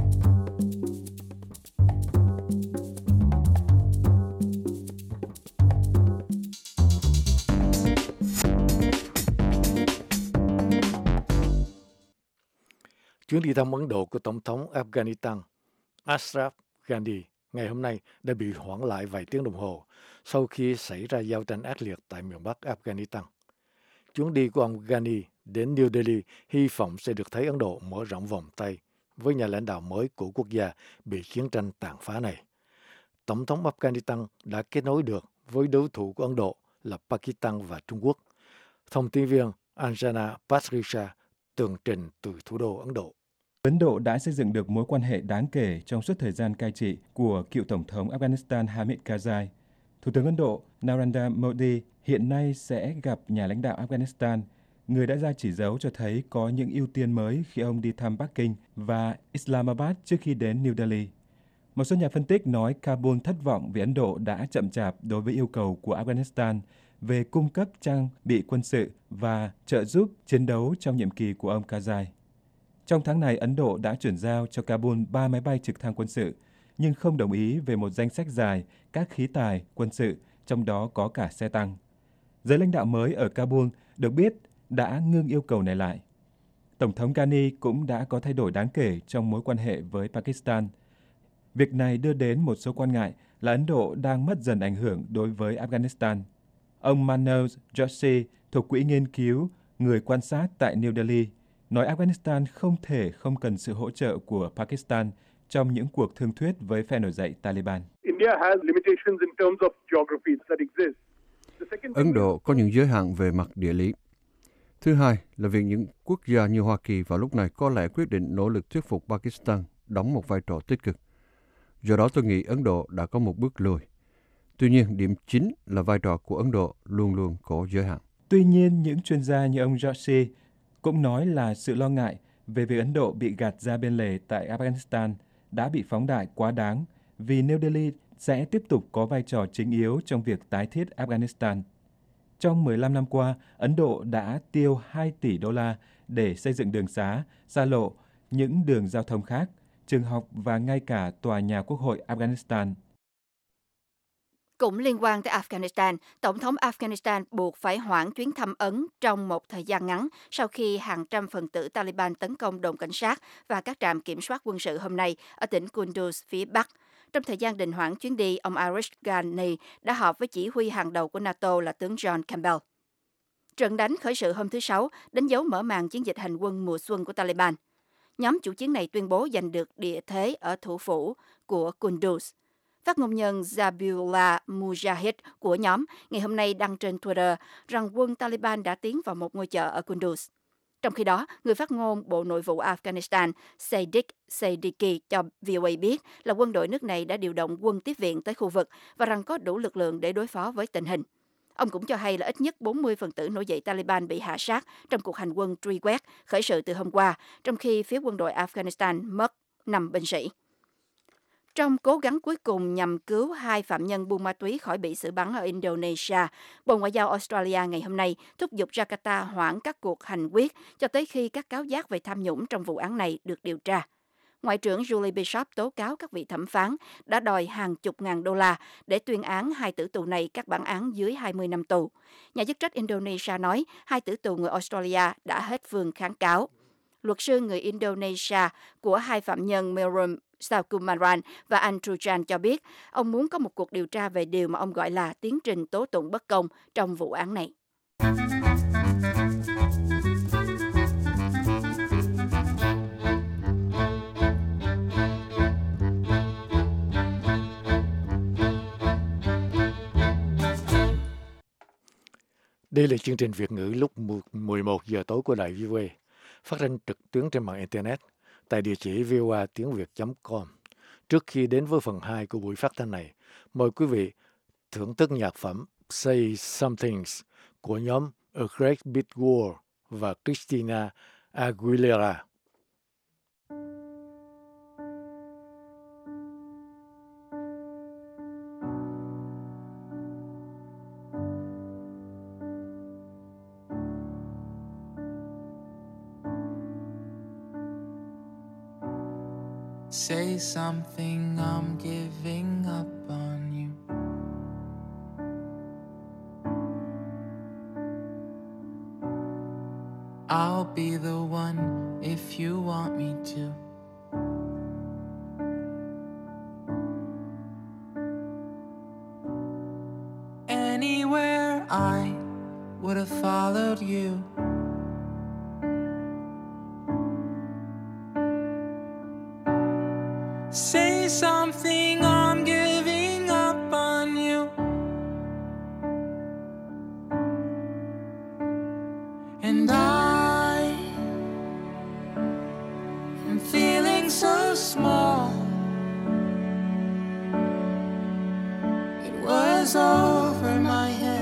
Chuyến đi thăm Ấn Độ của Tổng thống Afghanistan Ashraf Ghani ngày hôm nay đã bị hoãn lại vài tiếng đồng hồ sau khi xảy ra giao tranh ác liệt tại miền Bắc Afghanistan. Chuyến đi của ông Ghani đến New Delhi hy vọng sẽ được thấy Ấn Độ mở rộng vòng tay với nhà lãnh đạo mới của quốc gia bị chiến tranh tàn phá này. Tổng thống Afghanistan đã kết nối được với đối thủ của Ấn Độ là Pakistan và Trung Quốc. Thông tin viên Anjana Pasricha tường trình từ thủ đô Ấn Độ. Ấn Độ đã xây dựng được mối quan hệ đáng kể trong suốt thời gian cai trị của cựu Tổng thống Afghanistan Hamid Karzai. Thủ tướng Ấn Độ Narendra Modi hiện nay sẽ gặp nhà lãnh đạo Afghanistan, người đã ra chỉ dấu cho thấy có những ưu tiên mới khi ông đi thăm Bắc Kinh và Islamabad trước khi đến New Delhi. Một số nhà phân tích nói Kabul thất vọng vì Ấn Độ đã chậm chạp đối với yêu cầu của Afghanistan về cung cấp trang bị quân sự và trợ giúp chiến đấu trong nhiệm kỳ của ông Karzai. Trong tháng này, Ấn Độ đã chuyển giao cho Kabul 3 máy bay trực thăng quân sự, nhưng không đồng ý về một danh sách dài các khí tài quân sự, trong đó có cả xe tăng. Giới lãnh đạo mới ở Kabul được biết đã ngưng yêu cầu này lại. Tổng thống Ghani cũng đã có thay đổi đáng kể trong mối quan hệ với Pakistan. Việc này đưa đến một số quan ngại là Ấn Độ đang mất dần ảnh hưởng đối với Afghanistan. Ông Manoj Joshi thuộc Quỹ Nghiên cứu Người quan sát tại New Delhi nói Afghanistan không thể không cần sự hỗ trợ của Pakistan trong những cuộc thương thuyết với phe nổi dậy Taliban. Ấn Độ có những giới hạn về mặt địa lý. Thứ hai là việc những quốc gia như Hoa Kỳ vào lúc này có lẽ quyết định nỗ lực thuyết phục Pakistan đóng một vai trò tích cực. Do đó tôi nghĩ Ấn Độ đã có một bước lùi. Tuy nhiên, điểm chính là vai trò của Ấn Độ luôn luôn có giới hạn. Tuy nhiên, những chuyên gia như ông Joshi cũng nói là sự lo ngại về việc Ấn Độ bị gạt ra bên lề tại Afghanistan đã bị phóng đại quá đáng vì New Delhi sẽ tiếp tục có vai trò chính yếu trong việc tái thiết Afghanistan. Trong 15 năm qua, Ấn Độ đã tiêu 2 tỷ đô la để xây dựng đường xá, xa lộ, những đường giao thông khác, trường học và ngay cả tòa nhà quốc hội Afghanistan. Cũng liên quan tới Afghanistan, Tổng thống Afghanistan buộc phải hoãn chuyến thăm Ấn trong một thời gian ngắn sau khi hàng trăm phần tử Taliban tấn công đồn cảnh sát và các trạm kiểm soát quân sự hôm nay ở tỉnh Kunduz phía Bắc. Trong thời gian đình hoãn chuyến đi, ông Ashraf Ghani đã họp với chỉ huy hàng đầu của NATO là tướng John Campbell. Trận đánh khởi sự hôm thứ Sáu đánh dấu mở màn chiến dịch hành quân mùa xuân của Taliban. Nhóm chủ chiến này tuyên bố giành được địa thế ở thủ phủ của Kunduz. Phát ngôn nhân Zabihullah Mujahid của nhóm ngày hôm nay đăng trên Twitter rằng quân Taliban đã tiến vào một ngôi chợ ở Kunduz. Trong khi đó, người phát ngôn Bộ Nội vụ Afghanistan Sadiq Siddiqui cho VOA biết là quân đội nước này đã điều động quân tiếp viện tới khu vực và rằng có đủ lực lượng để đối phó với tình hình. Ông cũng cho hay là ít nhất 40 phần tử nổi dậy Taliban bị hạ sát trong cuộc hành quân truy quét khởi sự từ hôm qua, trong khi phía quân đội Afghanistan mất 5 binh sĩ. Trong cố gắng cuối cùng nhằm cứu 2 phạm nhân buôn ma túy khỏi bị xử bắn ở Indonesia, Bộ Ngoại giao Australia ngày hôm nay thúc giục Jakarta hoãn các cuộc hành quyết cho tới khi các cáo giác về tham nhũng trong vụ án này được điều tra. Ngoại trưởng Julie Bishop tố cáo các vị thẩm phán đã đòi hàng chục ngàn đô la để tuyên án 2 tử tù này các bản án dưới 20 năm tù. Nhà chức trách Indonesia nói 2 tử tù người Australia đã hết phương kháng cáo. Luật sư người Indonesia của 2 phạm nhân Merum Sakumaran và Andrew Chan cho biết ông muốn có một cuộc điều tra về điều mà ông gọi là tiến trình tố tụng bất công trong vụ án này. Đây là chương trình Việt ngữ lúc 11 giờ tối của Đài VOA, phát thanh trực tuyến trên mạng Internet tại địa chỉ voatiengviet.com. Trước khi đến với phần 2 của buổi phát thanh này, mời quý vị thưởng thức nhạc phẩm Say Somethings của nhóm A Great Big War và Christina Aguilera. Say something, I'm giving up on you. I'll be the one if you want me to. Anywhere I would have followed you. Say something, I'm giving up on you. And I am feeling so small. It was over my head.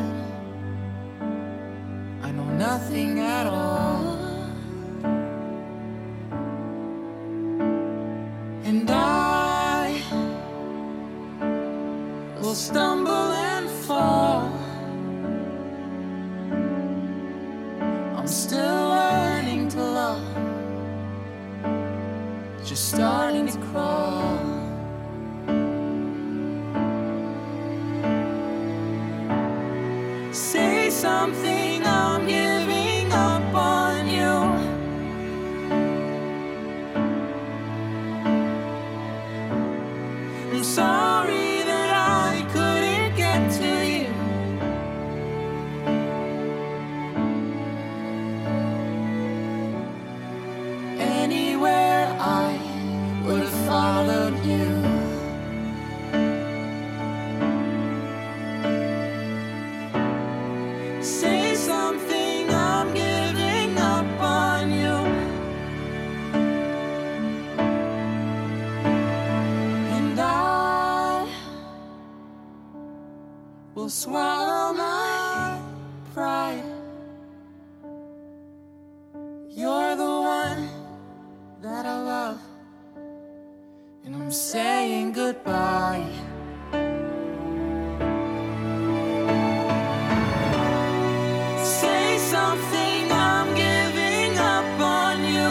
I know nothing at all. And I will stumble and fall. I'm still learning to love, just starting to crawl. Say something, I'm giving up on you. I'm sorry that I couldn't get to you. Anywhere I would have followed you. Say something, I'm giving up on you. And I will swallow my pride. You're the one that I love, and I'm saying goodbye. Say something, I'm giving up on you.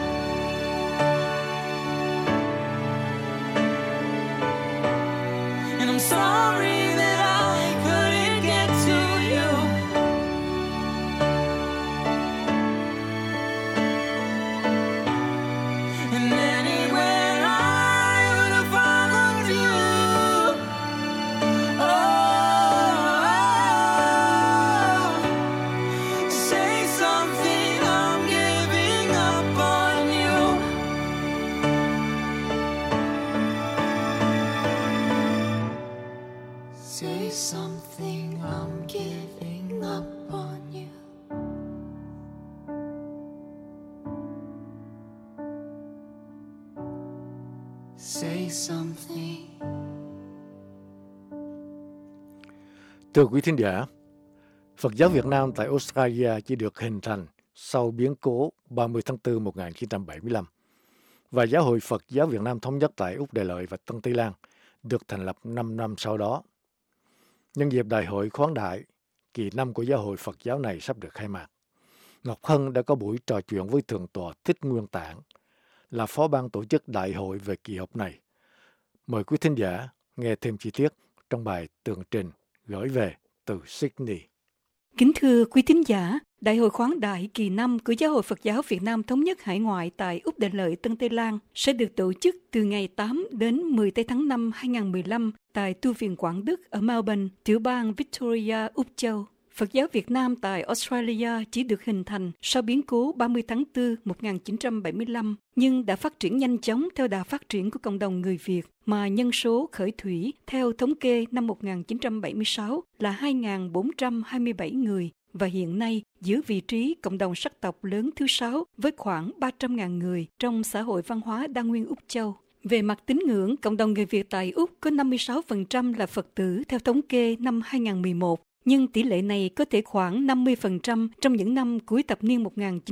And I'm sorry that I couldn't get to you. And anywhere I would have followed you. Oh, say something, I'm giving up on you. Say something, I'm giving up on you. Say something. Thưa quý thính giả, Phật giáo Việt Nam tại Australia chỉ được hình thành sau biến cố 30 tháng 4 1975 và Giáo hội Phật giáo Việt Nam Thống nhất tại Úc Đại Lợi và Tân Tây Lan được thành lập 5 năm sau đó. Nhân dịp đại hội khoáng đại, kỳ 5 của Giáo hội Phật giáo này sắp được khai mạc, Ngọc Hân đã có buổi trò chuyện với Thượng tọa Thích Nguyên Tạng, là phó ban tổ chức đại hội về kỳ họp này. Mời quý thính giả nghe thêm chi tiết trong bài tường trình gửi về từ Sydney. Kính thưa quý thính giả, Đại hội khoáng đại kỳ 5 của Giáo hội Phật giáo Việt Nam Thống nhất Hải ngoại tại Úc Đại Lợi, Tân Tây Lan sẽ được tổ chức từ ngày 8 đến 10 tháng 5 2015 tại Tu viện Quảng Đức ở Melbourne, tiểu bang Victoria, Úc Châu. Phật giáo Việt Nam tại Australia chỉ được hình thành sau biến cố 30 tháng 4 1975, nhưng đã phát triển nhanh chóng theo đà phát triển của cộng đồng người Việt, mà nhân số khởi thủy theo thống kê năm 1976 là 2.427 người, và hiện nay giữ vị trí cộng đồng sắc tộc lớn thứ 6 với khoảng 300.000 người trong xã hội văn hóa đa nguyên Úc Châu. Về mặt tín ngưỡng, cộng đồng người Việt tại Úc có 56% là Phật tử theo thống kê năm 2011, nhưng tỷ lệ này có thể khoảng 50% trong những năm cuối thập niên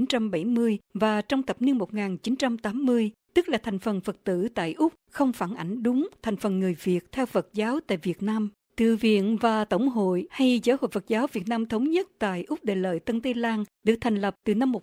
1970 và trong thập niên 1980, tức là thành phần Phật tử tại Úc không phản ảnh đúng thành phần người Việt theo Phật giáo tại Việt Nam. Từ viện và Tổng hội hay Giáo hội Phật giáo Việt Nam Thống nhất tại Úc Đại Lợi Tân Tây Lan được thành lập từ năm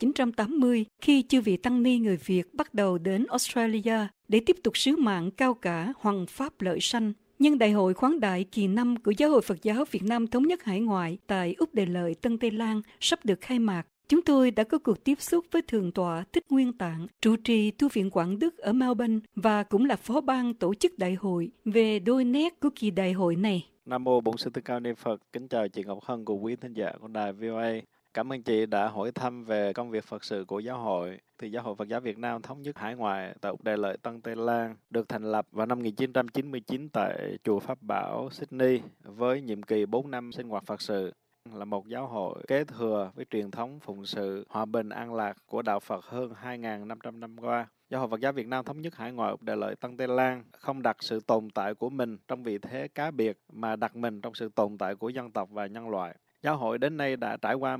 1980 khi chư vị tăng ni người Việt bắt đầu đến Australia để tiếp tục sứ mạng cao cả hoằng pháp lợi sanh. Nhân đại hội khoáng đại kỳ 5 của Giáo hội Phật giáo Việt Nam Thống nhất Hải ngoại tại Úc Đại Lợi Tân Tây Lan sắp được khai mạc. Chúng tôi đã có cuộc tiếp xúc với Thượng tọa Thích Nguyên Tạng, trụ trì tu viện Quảng Đức ở Melbourne và cũng là phó ban tổ chức đại hội về đôi nét của kỳ đại hội này. Nam mô Bổn Sư Thích Ca Mâu Ni Phật. Kính chào chị Ngọc Hân cùng quý thính giả của đài VOA. Cảm ơn chị đã hỏi thăm về công việc Phật sự của giáo hội. Thì Giáo hội Phật giáo Việt Nam Thống nhất Hải ngoại tại Úc Đại Lợi Tân Tây Lan được thành lập vào năm 1999 tại chùa Pháp Bảo, Sydney với nhiệm kỳ 4 năm sinh hoạt Phật sự. Là một giáo hội kế thừa với truyền thống phụng sự hòa bình an lạc của đạo Phật hơn 2.500 năm qua. Giáo hội Phật giáo Việt Nam Thống nhất Hải ngoại Úc Đại Lợi Tân Tây Lan không đặt sự tồn tại của mình trong vị thế cá biệt mà đặt mình trong sự tồn tại của dân tộc và nhân loại. Giáo hội đến nay đã trải qua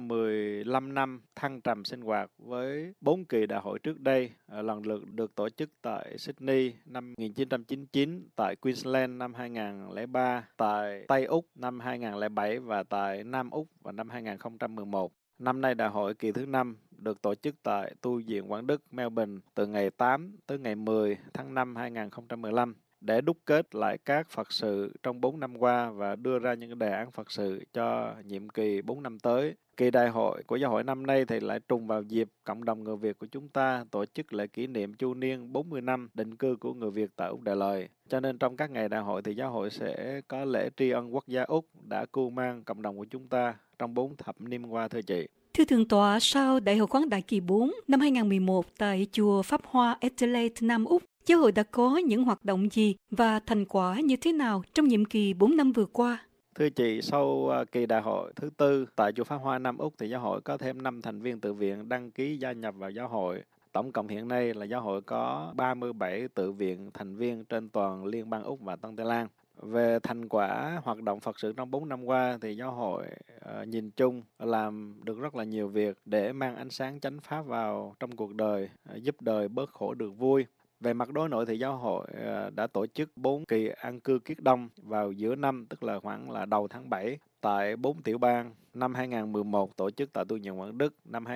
15 năm thăng trầm sinh hoạt với 4 kỳ đại hội trước đây, lần lượt được tổ chức tại Sydney năm 1999, tại Queensland năm 2003, tại Tây Úc năm 2007 và tại Nam Úc vào năm 2011. Năm nay đại hội kỳ thứ 5 được tổ chức tại tu viện Quảng Đức, Melbourne từ ngày 8 tới ngày 10 tháng 5 2015. Để đúc kết lại các Phật sự trong 4 năm qua và đưa ra những đề án Phật sự cho nhiệm kỳ 4 năm tới. Kỳ đại hội của giáo hội năm nay thì lại trùng vào dịp cộng đồng người Việt của chúng ta tổ chức lễ kỷ niệm chu niên 40 năm định cư của người Việt tại Úc Đại Lợi. Cho nên trong các ngày đại hội thì giáo hội sẽ có lễ tri ân quốc gia Úc đã cưu mang cộng đồng của chúng ta trong 4 thập niên qua, thưa chị. Thưa Thượng tọa, sau Đại hội khoáng đại kỳ 4 năm 2011 tại chùa Pháp Hoa Adelaide, Nam Úc, giáo hội đã có những hoạt động gì và thành quả như thế nào trong nhiệm kỳ 4 năm vừa qua? Thưa chị, sau kỳ đại hội thứ 4 tại chùa Pháp Hoa Nam Úc thì giáo hội có thêm 5 thành viên tự viện đăng ký gia nhập vào giáo hội. Tổng cộng hiện nay là giáo hội có 37 tự viện thành viên trên toàn Liên bang Úc và Tân Tây Lan. Về thành quả hoạt động Phật sự trong 4 năm qua thì giáo hội nhìn chung làm được rất là nhiều việc để mang ánh sáng chánh pháp vào trong cuộc đời, giúp đời bớt khổ được vui. Về mặt đối nội thì giáo hội đã tổ chức 4 kỳ an cư kiết đông vào giữa năm, tức là khoảng là đầu tháng 7 tại 4 tiểu bang. Năm 2011 tổ chức tại tu viện Quảng Đức, năm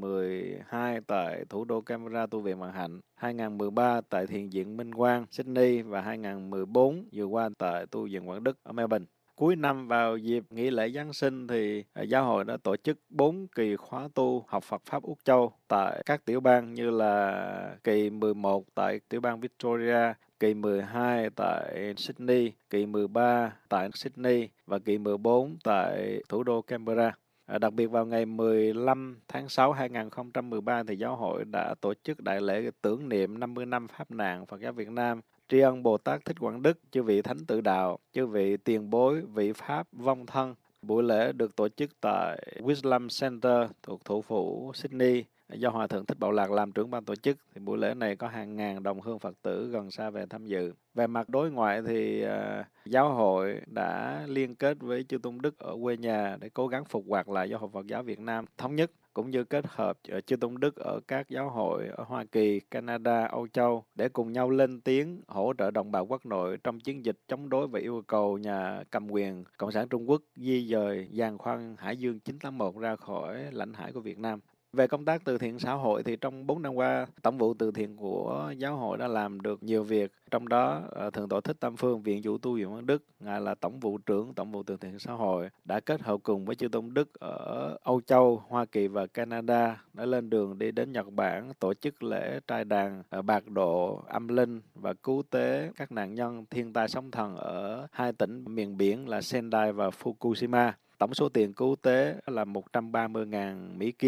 2012 tại thủ đô Canberra tu viện Vạn Hạnh, 2013 tại thiền viện Minh Quang, Sydney và 2014 vừa qua tại tu viện Quảng Đức ở Melbourne. Cuối năm vào dịp nghỉ lễ Giáng sinh thì giáo hội đã tổ chức 4 kỳ khóa tu học Phật Pháp Úc Châu tại các tiểu bang như là kỳ 11 tại tiểu bang Victoria, kỳ 12 tại Sydney, kỳ 13 tại Sydney và kỳ 14 tại thủ đô Canberra. Đặc biệt vào ngày 15 tháng 6 2013 thì giáo hội đã tổ chức đại lễ tưởng niệm 50 năm Pháp nạn Phật giáo Việt Nam, tri ân Bồ Tát Thích Quảng Đức, chư vị thánh tự đạo, chư vị tiền bối, vị pháp vong thân. Buổi lễ được tổ chức tại Wisdom Center thuộc thủ phủ Sydney do Hòa Thượng Thích Bảo Lạc làm trưởng ban tổ chức. Thì buổi lễ này có hàng ngàn đồng hương Phật tử gần xa về tham dự. Về mặt đối ngoại thì giáo hội đã liên kết với chư Tôn Đức ở quê nhà để cố gắng phục hoạt lại giáo hội Phật giáo Việt Nam thống nhất, cũng như kết hợp chư Tôn Đức ở các giáo hội ở Hoa Kỳ, Canada, Âu Châu để cùng nhau lên tiếng hỗ trợ đồng bào quốc nội trong chiến dịch chống đối và yêu cầu nhà cầm quyền Cộng sản Trung Quốc di dời giàn khoan Hải Dương 981 ra khỏi lãnh hải của Việt Nam. Về công tác từ thiện xã hội thì trong 4 năm qua, Tổng vụ từ thiện của giáo hội đã làm được nhiều việc. Trong đó, Thượng tọa Thích Tam Phương, Viện chủ tu viện Quảng Đức, Ngài là Tổng vụ trưởng Tổng vụ từ thiện xã hội, đã kết hợp cùng với chư Tôn Đức ở Âu Châu, Hoa Kỳ và Canada đã lên đường đi đến Nhật Bản tổ chức lễ trai đàn bạc độ, âm linh và cứu tế các nạn nhân thiên tai sóng thần ở 2 tỉnh miền biển là Sendai và Fukushima. Tổng số tiền cứu tế là 130.000 Mỹ Kim.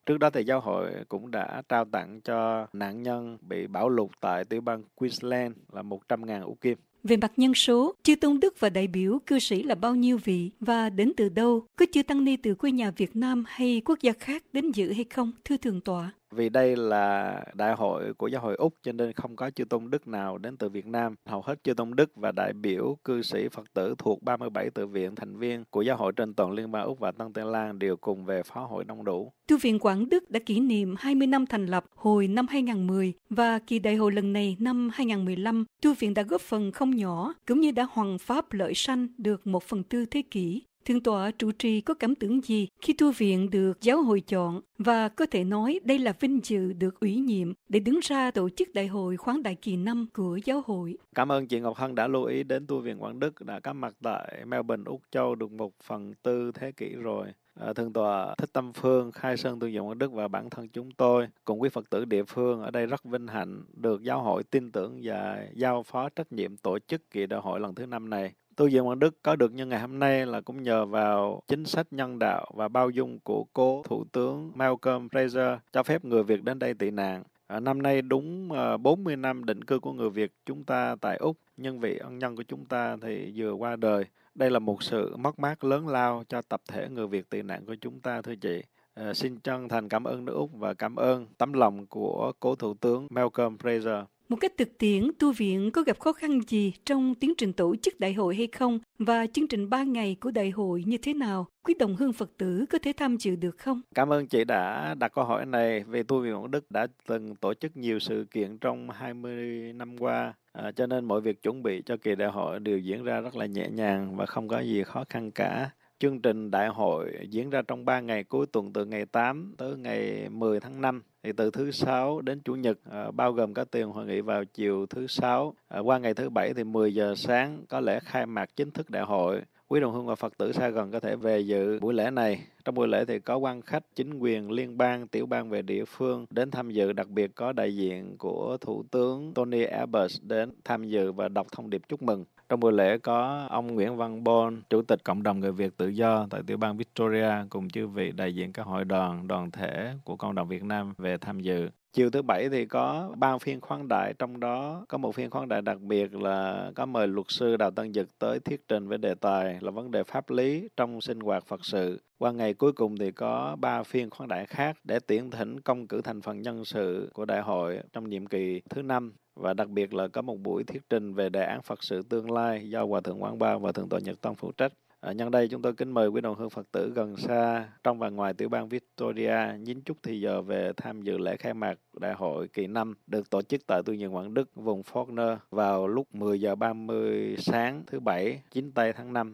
Trước đó thì giáo hội cũng đã trao tặng cho nạn nhân bị bão lụt tại tiểu bang Queensland là 100.000 Úc Kim. Về mặt nhân số, chư tôn đức và đại biểu cư sĩ là bao nhiêu vị và đến từ đâu? Có chư tăng ni từ quê nhà Việt Nam hay quốc gia khác đến dự hay không, thưa thượng tọa? Vì đây là đại hội của giáo hội Úc cho nên không có chư tôn đức nào đến từ Việt Nam. Hầu hết chư tôn đức và đại biểu cư sĩ Phật tử thuộc 37 tự viện thành viên của giáo hội trên toàn Liên bang Úc và Tân Tây Lan đều cùng về phó hội đông đủ. Tu viện Quảng Đức đã kỷ niệm 20 năm thành lập hồi năm 2010 và kỳ đại hội lần này năm 2015, tu viện đã góp phần không nhỏ cũng như đã hoằng pháp lợi sanh được 1/4 thế kỷ. Thượng tọa trụ trì có cảm tưởng gì khi tu viện được giáo hội chọn và có thể nói đây là vinh dự được ủy nhiệm để đứng ra tổ chức đại hội khoáng đại kỳ 5 của giáo hội? Cảm ơn chị Ngọc Hân đã lưu ý đến tu viện Quảng Đức đã có mặt tại Melbourne, Úc Châu được 1/4 thế kỷ rồi. Thượng tọa Thích Tâm Phương, khai sơn tu viện Quảng Đức và bản thân chúng tôi cùng quý Phật tử địa phương ở đây rất vinh hạnh được giáo hội tin tưởng và giao phó trách nhiệm tổ chức kỳ đại hội lần thứ 5 này. Tu viện Quảng Đức có được như ngày hôm nay là cũng nhờ vào chính sách nhân đạo và bao dung của cố Thủ tướng Malcolm Fraser cho phép người Việt đến đây tị nạn. Năm nay đúng 40 năm định cư của người Việt chúng ta tại Úc, nhưng vị ân nhân của chúng ta thì vừa qua đời. Đây là một sự mất mát lớn lao cho tập thể người Việt tị nạn của chúng ta, thưa chị. Xin chân thành cảm ơn nước Úc và cảm ơn tấm lòng của cố Thủ tướng Malcolm Fraser. Một cách thực tiễn, tu viện có gặp khó khăn gì trong tiến trình tổ chức đại hội hay không? Và chương trình 3 ngày của đại hội như thế nào? Quý đồng hương Phật tử có thể tham dự được không? Cảm ơn chị đã đặt câu hỏi này. Vì tu viện Quảng Đức đã từng tổ chức nhiều sự kiện trong 20 năm qua. Cho nên mọi việc chuẩn bị cho kỳ đại hội đều diễn ra rất là nhẹ nhàng và không có gì khó khăn cả. Chương trình đại hội diễn ra trong 3 ngày cuối tuần từ ngày 8 tới ngày 10 tháng 5. Thì từ thứ Sáu đến Chủ nhật, bao gồm các tiền hội nghị vào chiều thứ Sáu. Qua ngày thứ Bảy thì 10 giờ sáng có lễ khai mạc chính thức đại hội. Quý đồng hương và Phật tử xa gần có thể về dự buổi lễ này. Trong buổi lễ thì có quan khách chính quyền liên bang, tiểu bang về địa phương đến tham dự, đặc biệt có đại diện của Thủ tướng Tony Abbott đến tham dự và đọc thông điệp chúc mừng. Trong buổi lễ có ông Nguyễn Văn Bon, Chủ tịch Cộng đồng Người Việt Tự do tại tiểu bang Victoria, cùng chư vị đại diện các hội đoàn thể của cộng đồng Việt Nam về tham dự. Chiều thứ Bảy thì có 3 phiên khoáng đại, trong đó có một phiên khoáng đại đặc biệt là có mời luật sư Đào Tân Dực tới thuyết trình với đề tài là vấn đề pháp lý trong sinh hoạt Phật sự. Qua ngày cuối cùng thì có 3 phiên khoáng đại khác để tuyển thỉnh công cử thành phần nhân sự của đại hội trong nhiệm kỳ thứ 5. Và đặc biệt là có một buổi thuyết trình về đề án Phật sự tương lai do Hòa Thượng Quảng Ba và Thượng tọa Nhật Tông phụ trách. Nhân đây chúng tôi kính mời quý đồng hương Phật tử gần xa trong và ngoài tiểu bang Victoria nhín chút thì giờ về tham dự lễ khai mạc đại hội kỳ 5 được tổ chức tại tu viện Quảng Đức, vùng Faulkner vào lúc 10 giờ 30 sáng thứ Bảy, 9 tây tháng 5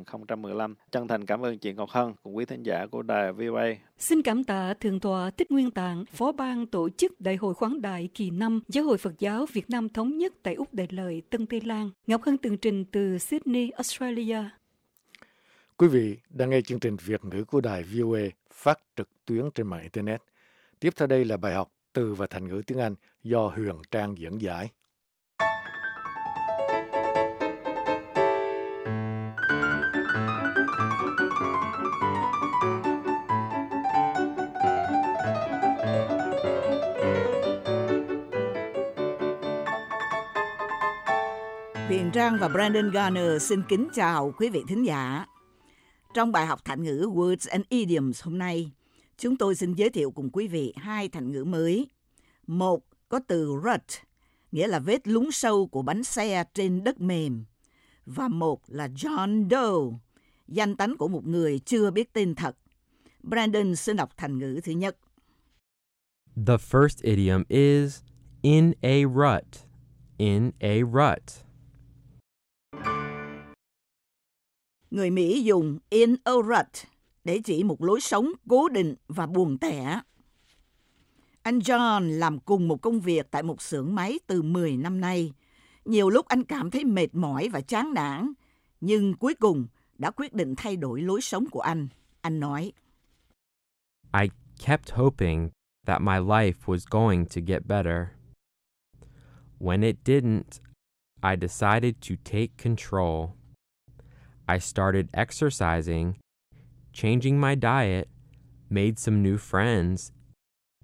2015. Chân thành cảm ơn chị Ngọc Hân cùng quý thính giả của đài VOA. Xin cảm tạ Thượng tọa Thích Nguyên Tạng, Phó ban tổ chức Đại hội khoáng đại kỳ 5 Giáo hội Phật giáo Việt Nam Thống nhất tại Úc Đại Lợi, Tân Tây Lan. Ngọc Hân tường trình từ Sydney, Australia. Quý vị đang nghe chương trình Việt ngữ của đài VOA phát trực tuyến trên mạng Internet. Tiếp theo đây là bài học từ và thành ngữ tiếng Anh do Huyền Trang dẫn giải. Huyền Trang và Brandon Garner xin kính chào quý vị thính giả. Trong bài học thành ngữ Words and Idioms hôm nay, chúng tôi xin giới thiệu cùng quý vị 2 thành ngữ mới. Một có từ rut, nghĩa là vết lún sâu của bánh xe trên đất mềm. Và một là John Doe, danh tánh của một người chưa biết tên thật. Brandon xin đọc thành ngữ thứ nhất. The first idiom is in a rut. In a rut. Người Mỹ dùng in a rut để chỉ một lối sống cố định và buồn tẻ. Anh John làm cùng một công việc tại một xưởng máy từ 10 năm nay. Nhiều lúc anh cảm thấy mệt mỏi và chán nản, nhưng cuối cùng đã quyết định thay đổi lối sống của anh. Anh nói, I kept hoping that my life was going to get better. When it didn't, I decided to take control. I started exercising, changing my diet, made some new friends,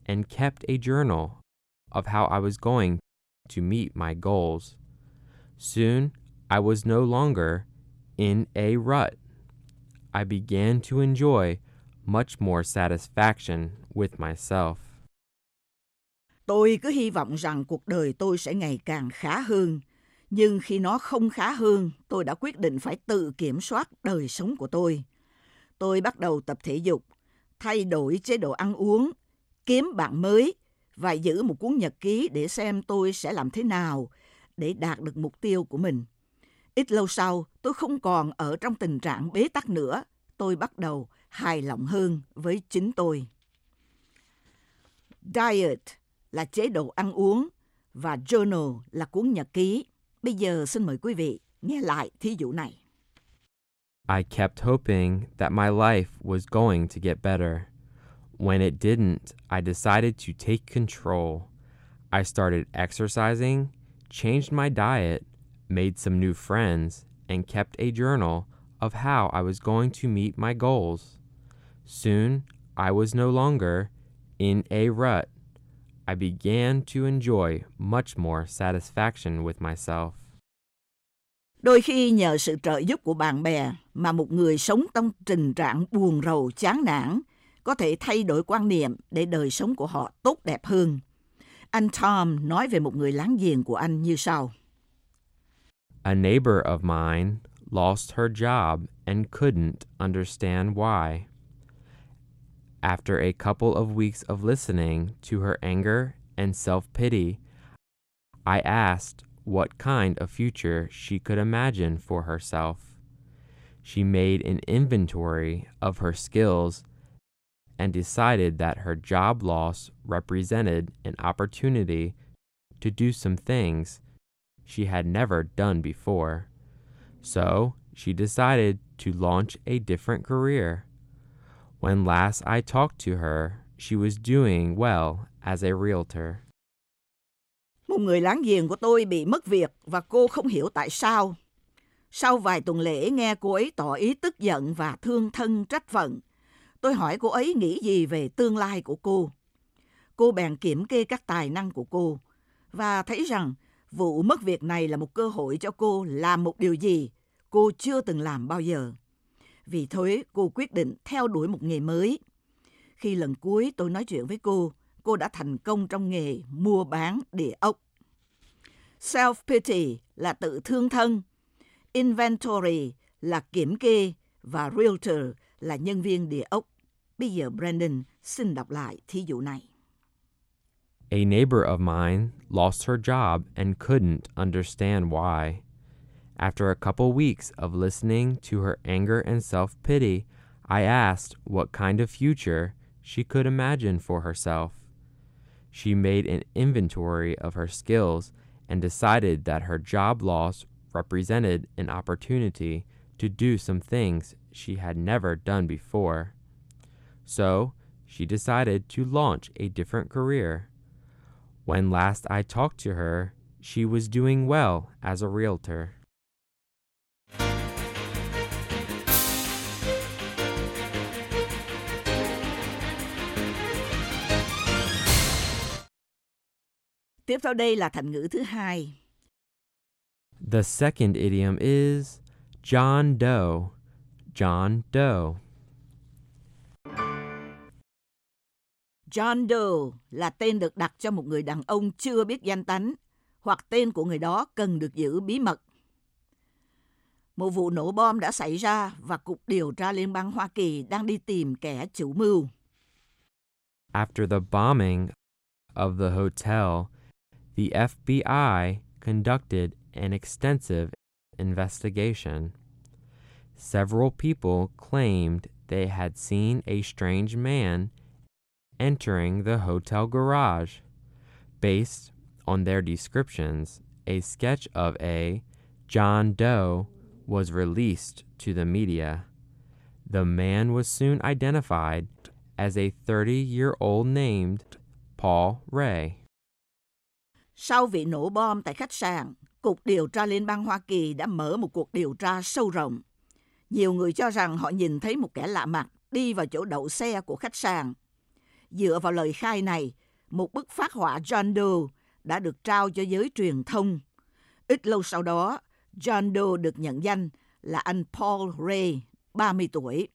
and kept a journal of how I was going to meet my goals. Soon, I was no longer in a rut. I began to enjoy much more satisfaction with myself. Tôi cứ hy vọng rằng cuộc đời tôi sẽ ngày càng khá hơn. Nhưng khi nó không khá hơn, tôi đã quyết định phải tự kiểm soát đời sống của tôi. Tôi bắt đầu tập thể dục, thay đổi chế độ ăn uống, kiếm bạn mới và giữ một cuốn nhật ký để xem tôi sẽ làm thế nào để đạt được mục tiêu của mình. Ít lâu sau, tôi không còn ở trong tình trạng bế tắc nữa. Tôi bắt đầu hài lòng hơn với chính tôi. Diet là chế độ ăn uống và journal là cuốn nhật ký. Bây giờ xin mời quý vị nghe lại thí dụ này. I kept hoping that my life was going to get better. When it didn't, I decided to take control. I started exercising, changed my diet, made some new friends, and kept a journal of how I was going to meet my goals. Soon, I was no longer in a rut. I began to enjoy much more satisfaction with myself. Đôi khi nhờ sự trợ giúp của bạn bè mà một người sống trong tình trạng buồn rầu chán nản có thể thay đổi quan niệm để đời sống của họ tốt đẹp hơn. Anh Tom nói về một người láng giềng của anh như sau. A neighbor of mine lost her job and couldn't understand why. After a couple of weeks of listening to her anger and self-pity, I asked what kind of future she could imagine for herself. She made an inventory of her skills and decided that her job loss represented an opportunity to do some things she had never done before. So she decided to launch a different career. When last I talked to her, she was doing well as a realtor. Một người láng giềng của tôi bị mất việc và cô không hiểu tại sao. Sau vài tuần lễ nghe cô ấy tỏ ý tức giận và thương thân trách phận, tôi hỏi cô ấy nghĩ gì về tương lai của cô. Cô bèn kiểm kê các tài năng của cô và thấy rằng vụ mất việc này là một cơ hội cho cô làm một điều gì cô chưa từng làm bao giờ. Vì thế, cô quyết định theo đuổi một nghề mới. Khi lần cuối tôi nói chuyện với cô đã thành công trong nghề mua bán địa ốc. Self-pity là tự thương thân, inventory là kiểm kê và realtor là nhân viên địa ốc. Bây giờ Brandon xin đọc lại thí dụ này. A neighbor of mine lost her job and couldn't understand why. After a couple weeks of listening to her anger and self-pity, I asked what kind of future she could imagine for herself. She made an inventory of her skills and decided that her job loss represented an opportunity to do some things she had never done before. So, she decided to launch a different career. When last I talked to her, she was doing well as a realtor. Tiếp theo đây là thành ngữ thứ hai. The second idiom is John Doe. John Doe. John Doe là tên được đặt cho một người đàn ông chưa biết danh tánh hoặc tên của người đó cần được giữ bí mật. Một vụ nổ bom đã xảy ra và Cục Điều tra Liên bang Hoa Kỳ đang đi tìm kẻ chủ mưu. After the bombing of the hotel, the FBI conducted an extensive investigation. Several people claimed they had seen a strange man entering the hotel garage. Based on their descriptions, a sketch of a John Doe was released to the media. The man was soon identified as a 30-year-old named Paul Ray. Sau vụ nổ bom tại khách sạn, Cục Điều tra Liên bang Hoa Kỳ đã mở một cuộc điều tra sâu rộng. Nhiều người cho rằng họ nhìn thấy một kẻ lạ mặt đi vào chỗ đậu xe của khách sạn. Dựa vào lời khai này, một bức phác họa John Doe đã được trao cho giới truyền thông. Ít lâu sau đó, John Doe được nhận danh là anh Paul Ray, 30 tuổi.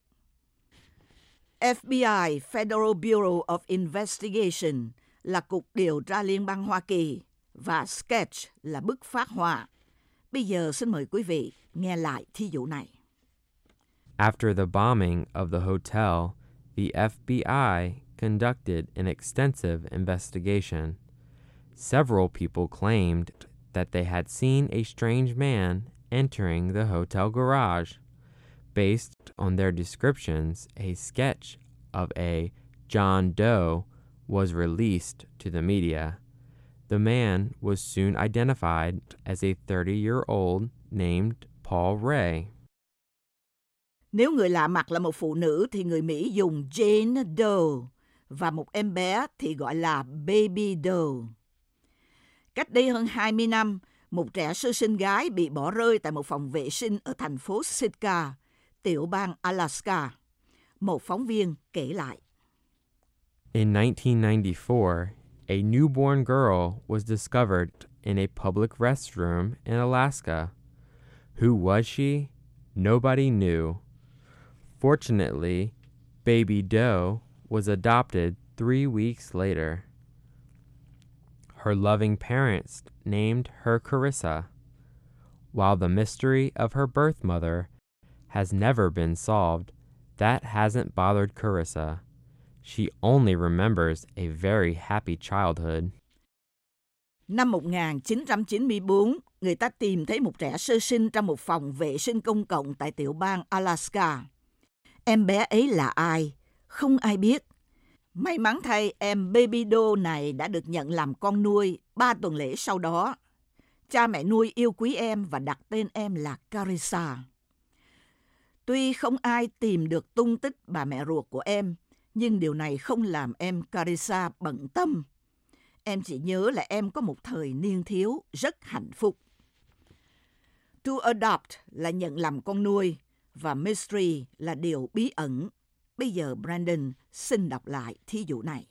FBI, Federal Bureau of Investigation, là Cục Điều tra Liên bang Hoa Kỳ, và Sketch là bức phác họa. Bây giờ xin mời quý vị nghe lại thí dụ này. After the bombing of the hotel, the FBI conducted an extensive investigation. Several people claimed that they had seen a strange man entering the hotel garage. Based on their descriptions, a sketch of a John Doe was released to the media. The man was soon identified as a 30-year-old named Paul Ray. Nếu người lạ mặt là một phụ nữ thì người Mỹ dùng Jane Doe và một em bé thì gọi là Baby Doe. Cách đây hơn 20 năm, một trẻ sơ sinh gái bị bỏ rơi tại một phòng vệ sinh ở thành phố Sitka, tiểu bang Alaska. Một phóng viên kể lại. In 1994, a newborn girl was discovered in a public restroom in Alaska. Who was she? Nobody knew. Fortunately, Baby Doe was adopted 3 weeks later. Her loving parents named her Carissa. While the mystery of her birth mother has never been solved, that hasn't bothered Carissa. She only remembers a very happy childhood. Năm 1994, người ta tìm thấy một trẻ sơ sinh trong một phòng vệ sinh công cộng tại tiểu bang Alaska. Em bé ấy là ai? Không ai biết. May mắn thay, em Baby Doe này đã được nhận làm con nuôi 3 tuần lễ sau đó. Cha mẹ nuôi yêu quý em và đặt tên em là Carissa. Tuy không ai tìm được tung tích bà mẹ ruột của em, nhưng điều này không làm em Carissa bận tâm. Em chỉ nhớ là em có một thời niên thiếu rất hạnh phúc. To adopt là nhận làm con nuôi, và mystery là điều bí ẩn. Bây giờ Brandon xin đọc lại thí dụ này.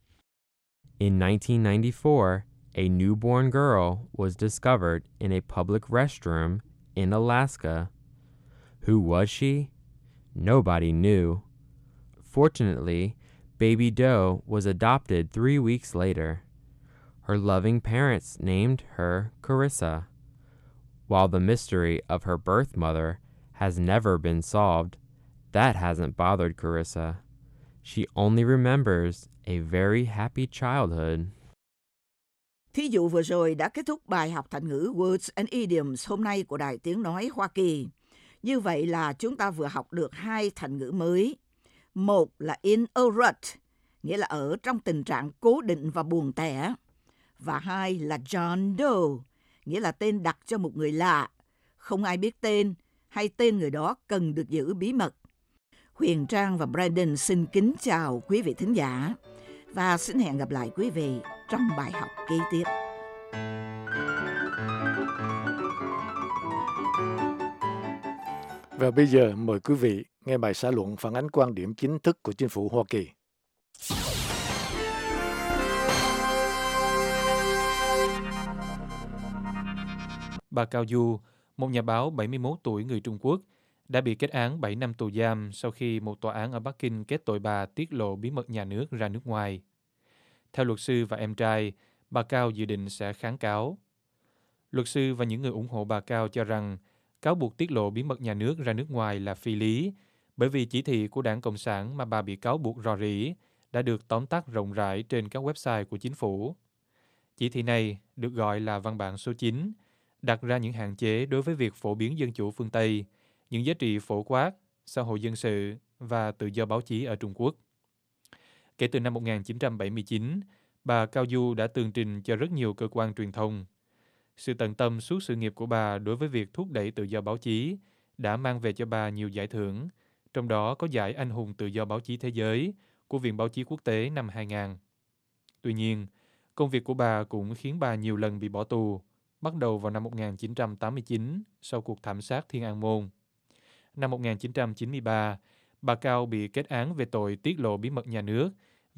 In 1994, a newborn girl was discovered in a public restroom in Alaska. Who was she? Nobody knew. Fortunately, Baby Doe was adopted 3 weeks later. Her loving parents named her Carissa. While the mystery of her birth mother has never been solved, that hasn't bothered Carissa. She only remembers a very happy childhood. Thí dụ vừa rồi đã kết thúc bài học thành ngữ Words and Idioms hôm nay của Đài Tiếng Nói Hoa Kỳ. Như vậy là chúng ta vừa học được 2 thành ngữ mới. Một là in a rut, nghĩa là ở trong tình trạng cố định và buồn tẻ. Và 2 là John Doe, nghĩa là tên đặt cho một người lạ, không ai biết tên hay tên người đó cần được giữ bí mật. Huyền Trang và Brandon xin kính chào quý vị thính giả và xin hẹn gặp lại quý vị trong bài học kế tiếp. Và bây giờ mời quý vị nghe bài xã luận phản ánh quan điểm chính thức của chính phủ Hoa Kỳ. Bà Cao Du, một nhà báo 71 tuổi người Trung Quốc, đã bị kết án 7 năm tù giam sau khi một tòa án ở Bắc Kinh kết tội bà tiết lộ bí mật nhà nước ra nước ngoài. Theo luật sư và em trai, bà Cao dự định sẽ kháng cáo. Luật sư và những người ủng hộ bà Cao cho rằng cáo buộc tiết lộ bí mật nhà nước ra nước ngoài là phi lý, bởi vì chỉ thị của Đảng Cộng sản mà bà bị cáo buộc rò rỉ đã được tóm tắt rộng rãi trên các website của chính phủ. Chỉ thị này được gọi là văn bản số 9, đặt ra những hạn chế đối với việc phổ biến dân chủ phương Tây, những giá trị phổ quát, xã hội dân sự và tự do báo chí ở Trung Quốc. Kể từ năm 1979, bà Cao Du đã tường trình cho rất nhiều cơ quan truyền thông. Sự tận tâm suốt sự nghiệp của bà đối với việc thúc đẩy tự do báo chí đã mang về cho bà nhiều giải thưởng, trong đó có giải Anh hùng tự do báo chí thế giới của Viện Báo chí Quốc tế năm 2000. Tuy nhiên, công việc của bà cũng khiến bà nhiều lần bị bỏ tù, bắt đầu vào năm 1989 sau cuộc thảm sát Thiên An Môn. Năm 1993, bà Cao bị kết án về tội tiết lộ bí mật nhà nước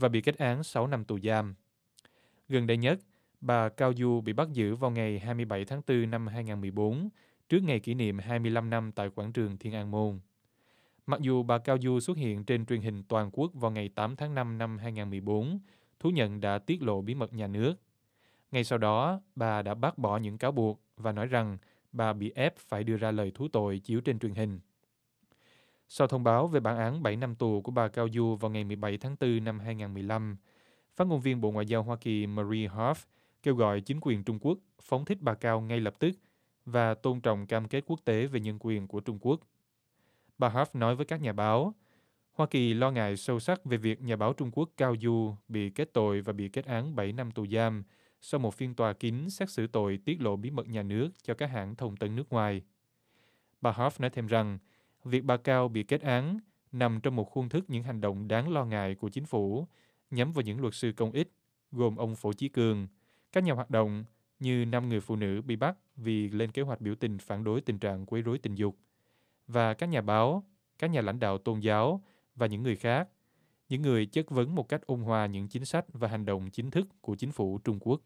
và bị kết án 6 năm tù giam. Gần đây nhất, bà Cao Du bị bắt giữ vào ngày 27 tháng 4 năm 2014, trước ngày kỷ niệm 25 năm tại quảng trường Thiên An Môn. Mặc dù bà Cao Du xuất hiện trên truyền hình toàn quốc vào ngày 8 tháng 5 năm 2014, thú nhận đã tiết lộ bí mật nhà nước. Ngay sau đó, bà đã bác bỏ những cáo buộc và nói rằng bà bị ép phải đưa ra lời thú tội chiếu trên truyền hình. Sau thông báo về bản án 7 năm tù của bà Cao Du vào ngày 17 tháng 4 năm 2015, phát ngôn viên Bộ Ngoại giao Hoa Kỳ Marie Harf kêu gọi chính quyền Trung Quốc phóng thích bà Cao ngay lập tức và tôn trọng cam kết quốc tế về nhân quyền của Trung Quốc. Bà Harf nói với các nhà báo, Hoa Kỳ lo ngại sâu sắc về việc nhà báo Trung Quốc Cao Du bị kết tội và bị kết án 7 năm tù giam sau một phiên tòa kín xét xử tội tiết lộ bí mật nhà nước cho các hãng thông tấn nước ngoài. Bà Harf nói thêm rằng, việc bà Cao bị kết án nằm trong một khuôn thức những hành động đáng lo ngại của chính phủ nhắm vào những luật sư công ích, gồm ông Phổ Chí Cường, các nhà hoạt động như 5 người phụ nữ bị bắt vì lên kế hoạch biểu tình phản đối tình trạng quấy rối tình dục, và các nhà báo, các nhà lãnh đạo tôn giáo và những người khác, những người chất vấn một cách ôn hòa những chính sách và hành động chính thức của chính phủ Trung Quốc.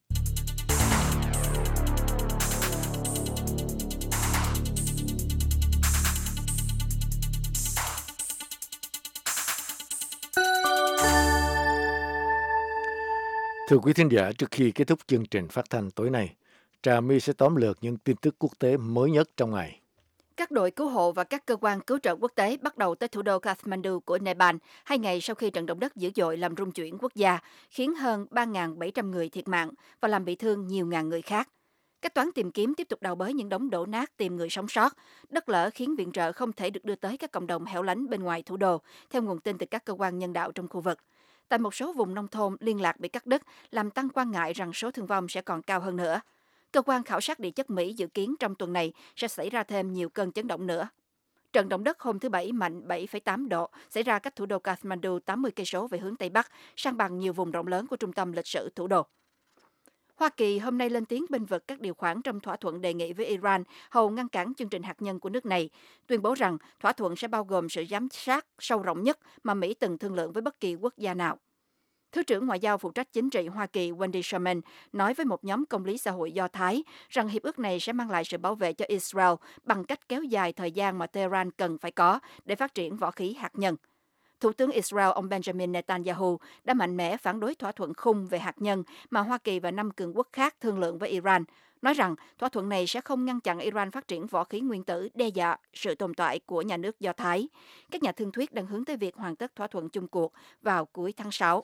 Thưa quý thính giả, trước khi kết thúc chương trình phát thanh tối nay, Trà My sẽ tóm lược những tin tức quốc tế mới nhất trong ngày. Các đội cứu hộ và các cơ quan cứu trợ quốc tế bắt đầu tới thủ đô Kathmandu của Nepal 2 ngày sau khi trận động đất dữ dội làm rung chuyển quốc gia, khiến hơn 3.700 người thiệt mạng và làm bị thương nhiều ngàn người khác. Các toán tìm kiếm tiếp tục đào bới những đống đổ nát tìm người sống sót. Đất lở khiến viện trợ không thể được đưa tới các cộng đồng hẻo lánh bên ngoài thủ đô, theo nguồn tin từ các cơ quan nhân đạo trong khu vực. Tại một số vùng nông thôn, liên lạc bị cắt đứt, làm tăng quan ngại rằng số thương vong sẽ còn cao hơn nữa. Cơ quan khảo sát địa chất Mỹ dự kiến trong tuần này sẽ xảy ra thêm nhiều cơn chấn động nữa. Trận động đất hôm thứ Bảy mạnh 7,8 độ xảy ra cách thủ đô Kathmandu 80 cây số về hướng Tây Bắc, san bằng nhiều vùng rộng lớn của trung tâm lịch sử thủ đô. Hoa Kỳ hôm nay lên tiếng bênh vực các điều khoản trong thỏa thuận đề nghị với Iran hầu ngăn cản chương trình hạt nhân của nước này, tuyên bố rằng thỏa thuận sẽ bao gồm sự giám sát sâu rộng nhất mà Mỹ từng thương lượng với bất kỳ quốc gia nào. Thứ trưởng Ngoại giao phụ trách chính trị Hoa Kỳ Wendy Sherman nói với một nhóm công lý xã hội Do Thái rằng hiệp ước này sẽ mang lại sự bảo vệ cho Israel bằng cách kéo dài thời gian mà Tehran cần phải có để phát triển võ khí hạt nhân. Thủ tướng Israel ông Benjamin Netanyahu đã mạnh mẽ phản đối thỏa thuận khung về hạt nhân mà Hoa Kỳ và 5 cường quốc khác thương lượng với Iran, nói rằng thỏa thuận này sẽ không ngăn chặn Iran phát triển võ khí nguyên tử đe dọa sự tồn tại của nhà nước Do Thái. Các nhà thương thuyết đang hướng tới việc hoàn tất thỏa thuận chung cuộc vào cuối tháng 6.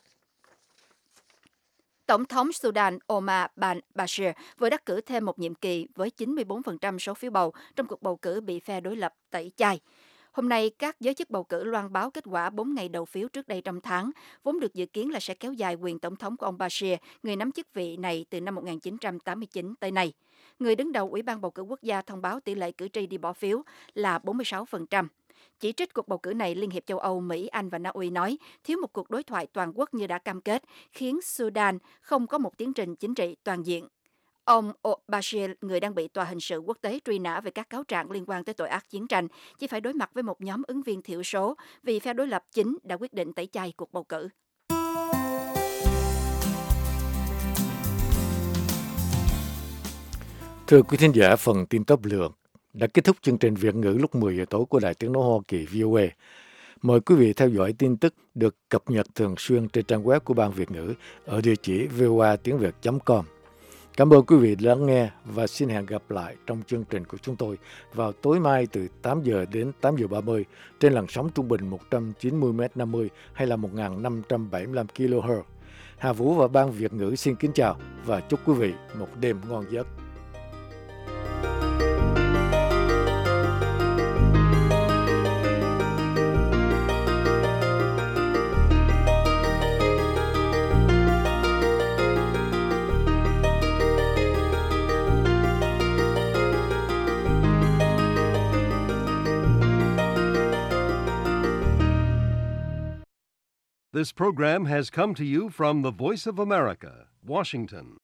Tổng thống Sudan Omar al-Bashir vừa đắc cử thêm một nhiệm kỳ với 94% số phiếu bầu trong cuộc bầu cử bị phe đối lập tẩy chay. Hôm nay, các giới chức bầu cử loan báo kết quả 4 ngày đầu phiếu trước đây trong tháng, vốn được dự kiến là sẽ kéo dài quyền tổng thống của ông Bashir, người nắm chức vị này từ năm 1989 tới nay. Người đứng đầu Ủy ban bầu cử quốc gia thông báo tỷ lệ cử tri đi bỏ phiếu là 46%. Chỉ trích cuộc bầu cử này, Liên hiệp châu Âu, Mỹ, Anh và Na Uy nói thiếu một cuộc đối thoại toàn quốc như đã cam kết, khiến Sudan không có một tiến trình chính trị toàn diện. Ông Bashir, người đang bị Tòa hình sự quốc tế truy nã về các cáo trạng liên quan tới tội ác chiến tranh, chỉ phải đối mặt với một nhóm ứng viên thiểu số vì phe đối lập chính đã quyết định tẩy chay cuộc bầu cử. Thưa quý thính giả, phần tin tóm lược đã kết thúc chương trình Việt ngữ lúc 10 giờ tối của Đài Tiếng nói Hoa Kỳ VOA. Mời quý vị theo dõi tin tức được cập nhật thường xuyên trên trang web của Ban Việt ngữ ở địa chỉ voatiengviet.com. Cảm ơn quý vị đã lắng nghe và xin hẹn gặp lại trong chương trình của chúng tôi vào tối mai từ 8 giờ đến 8 giờ 30 trên làn sóng trung bình 190m50 hay là 1575 kHz. Hà Vũ và Ban Việt ngữ xin kính chào và chúc quý vị một đêm ngon giấc. This program has come to you from the Voice of America, Washington.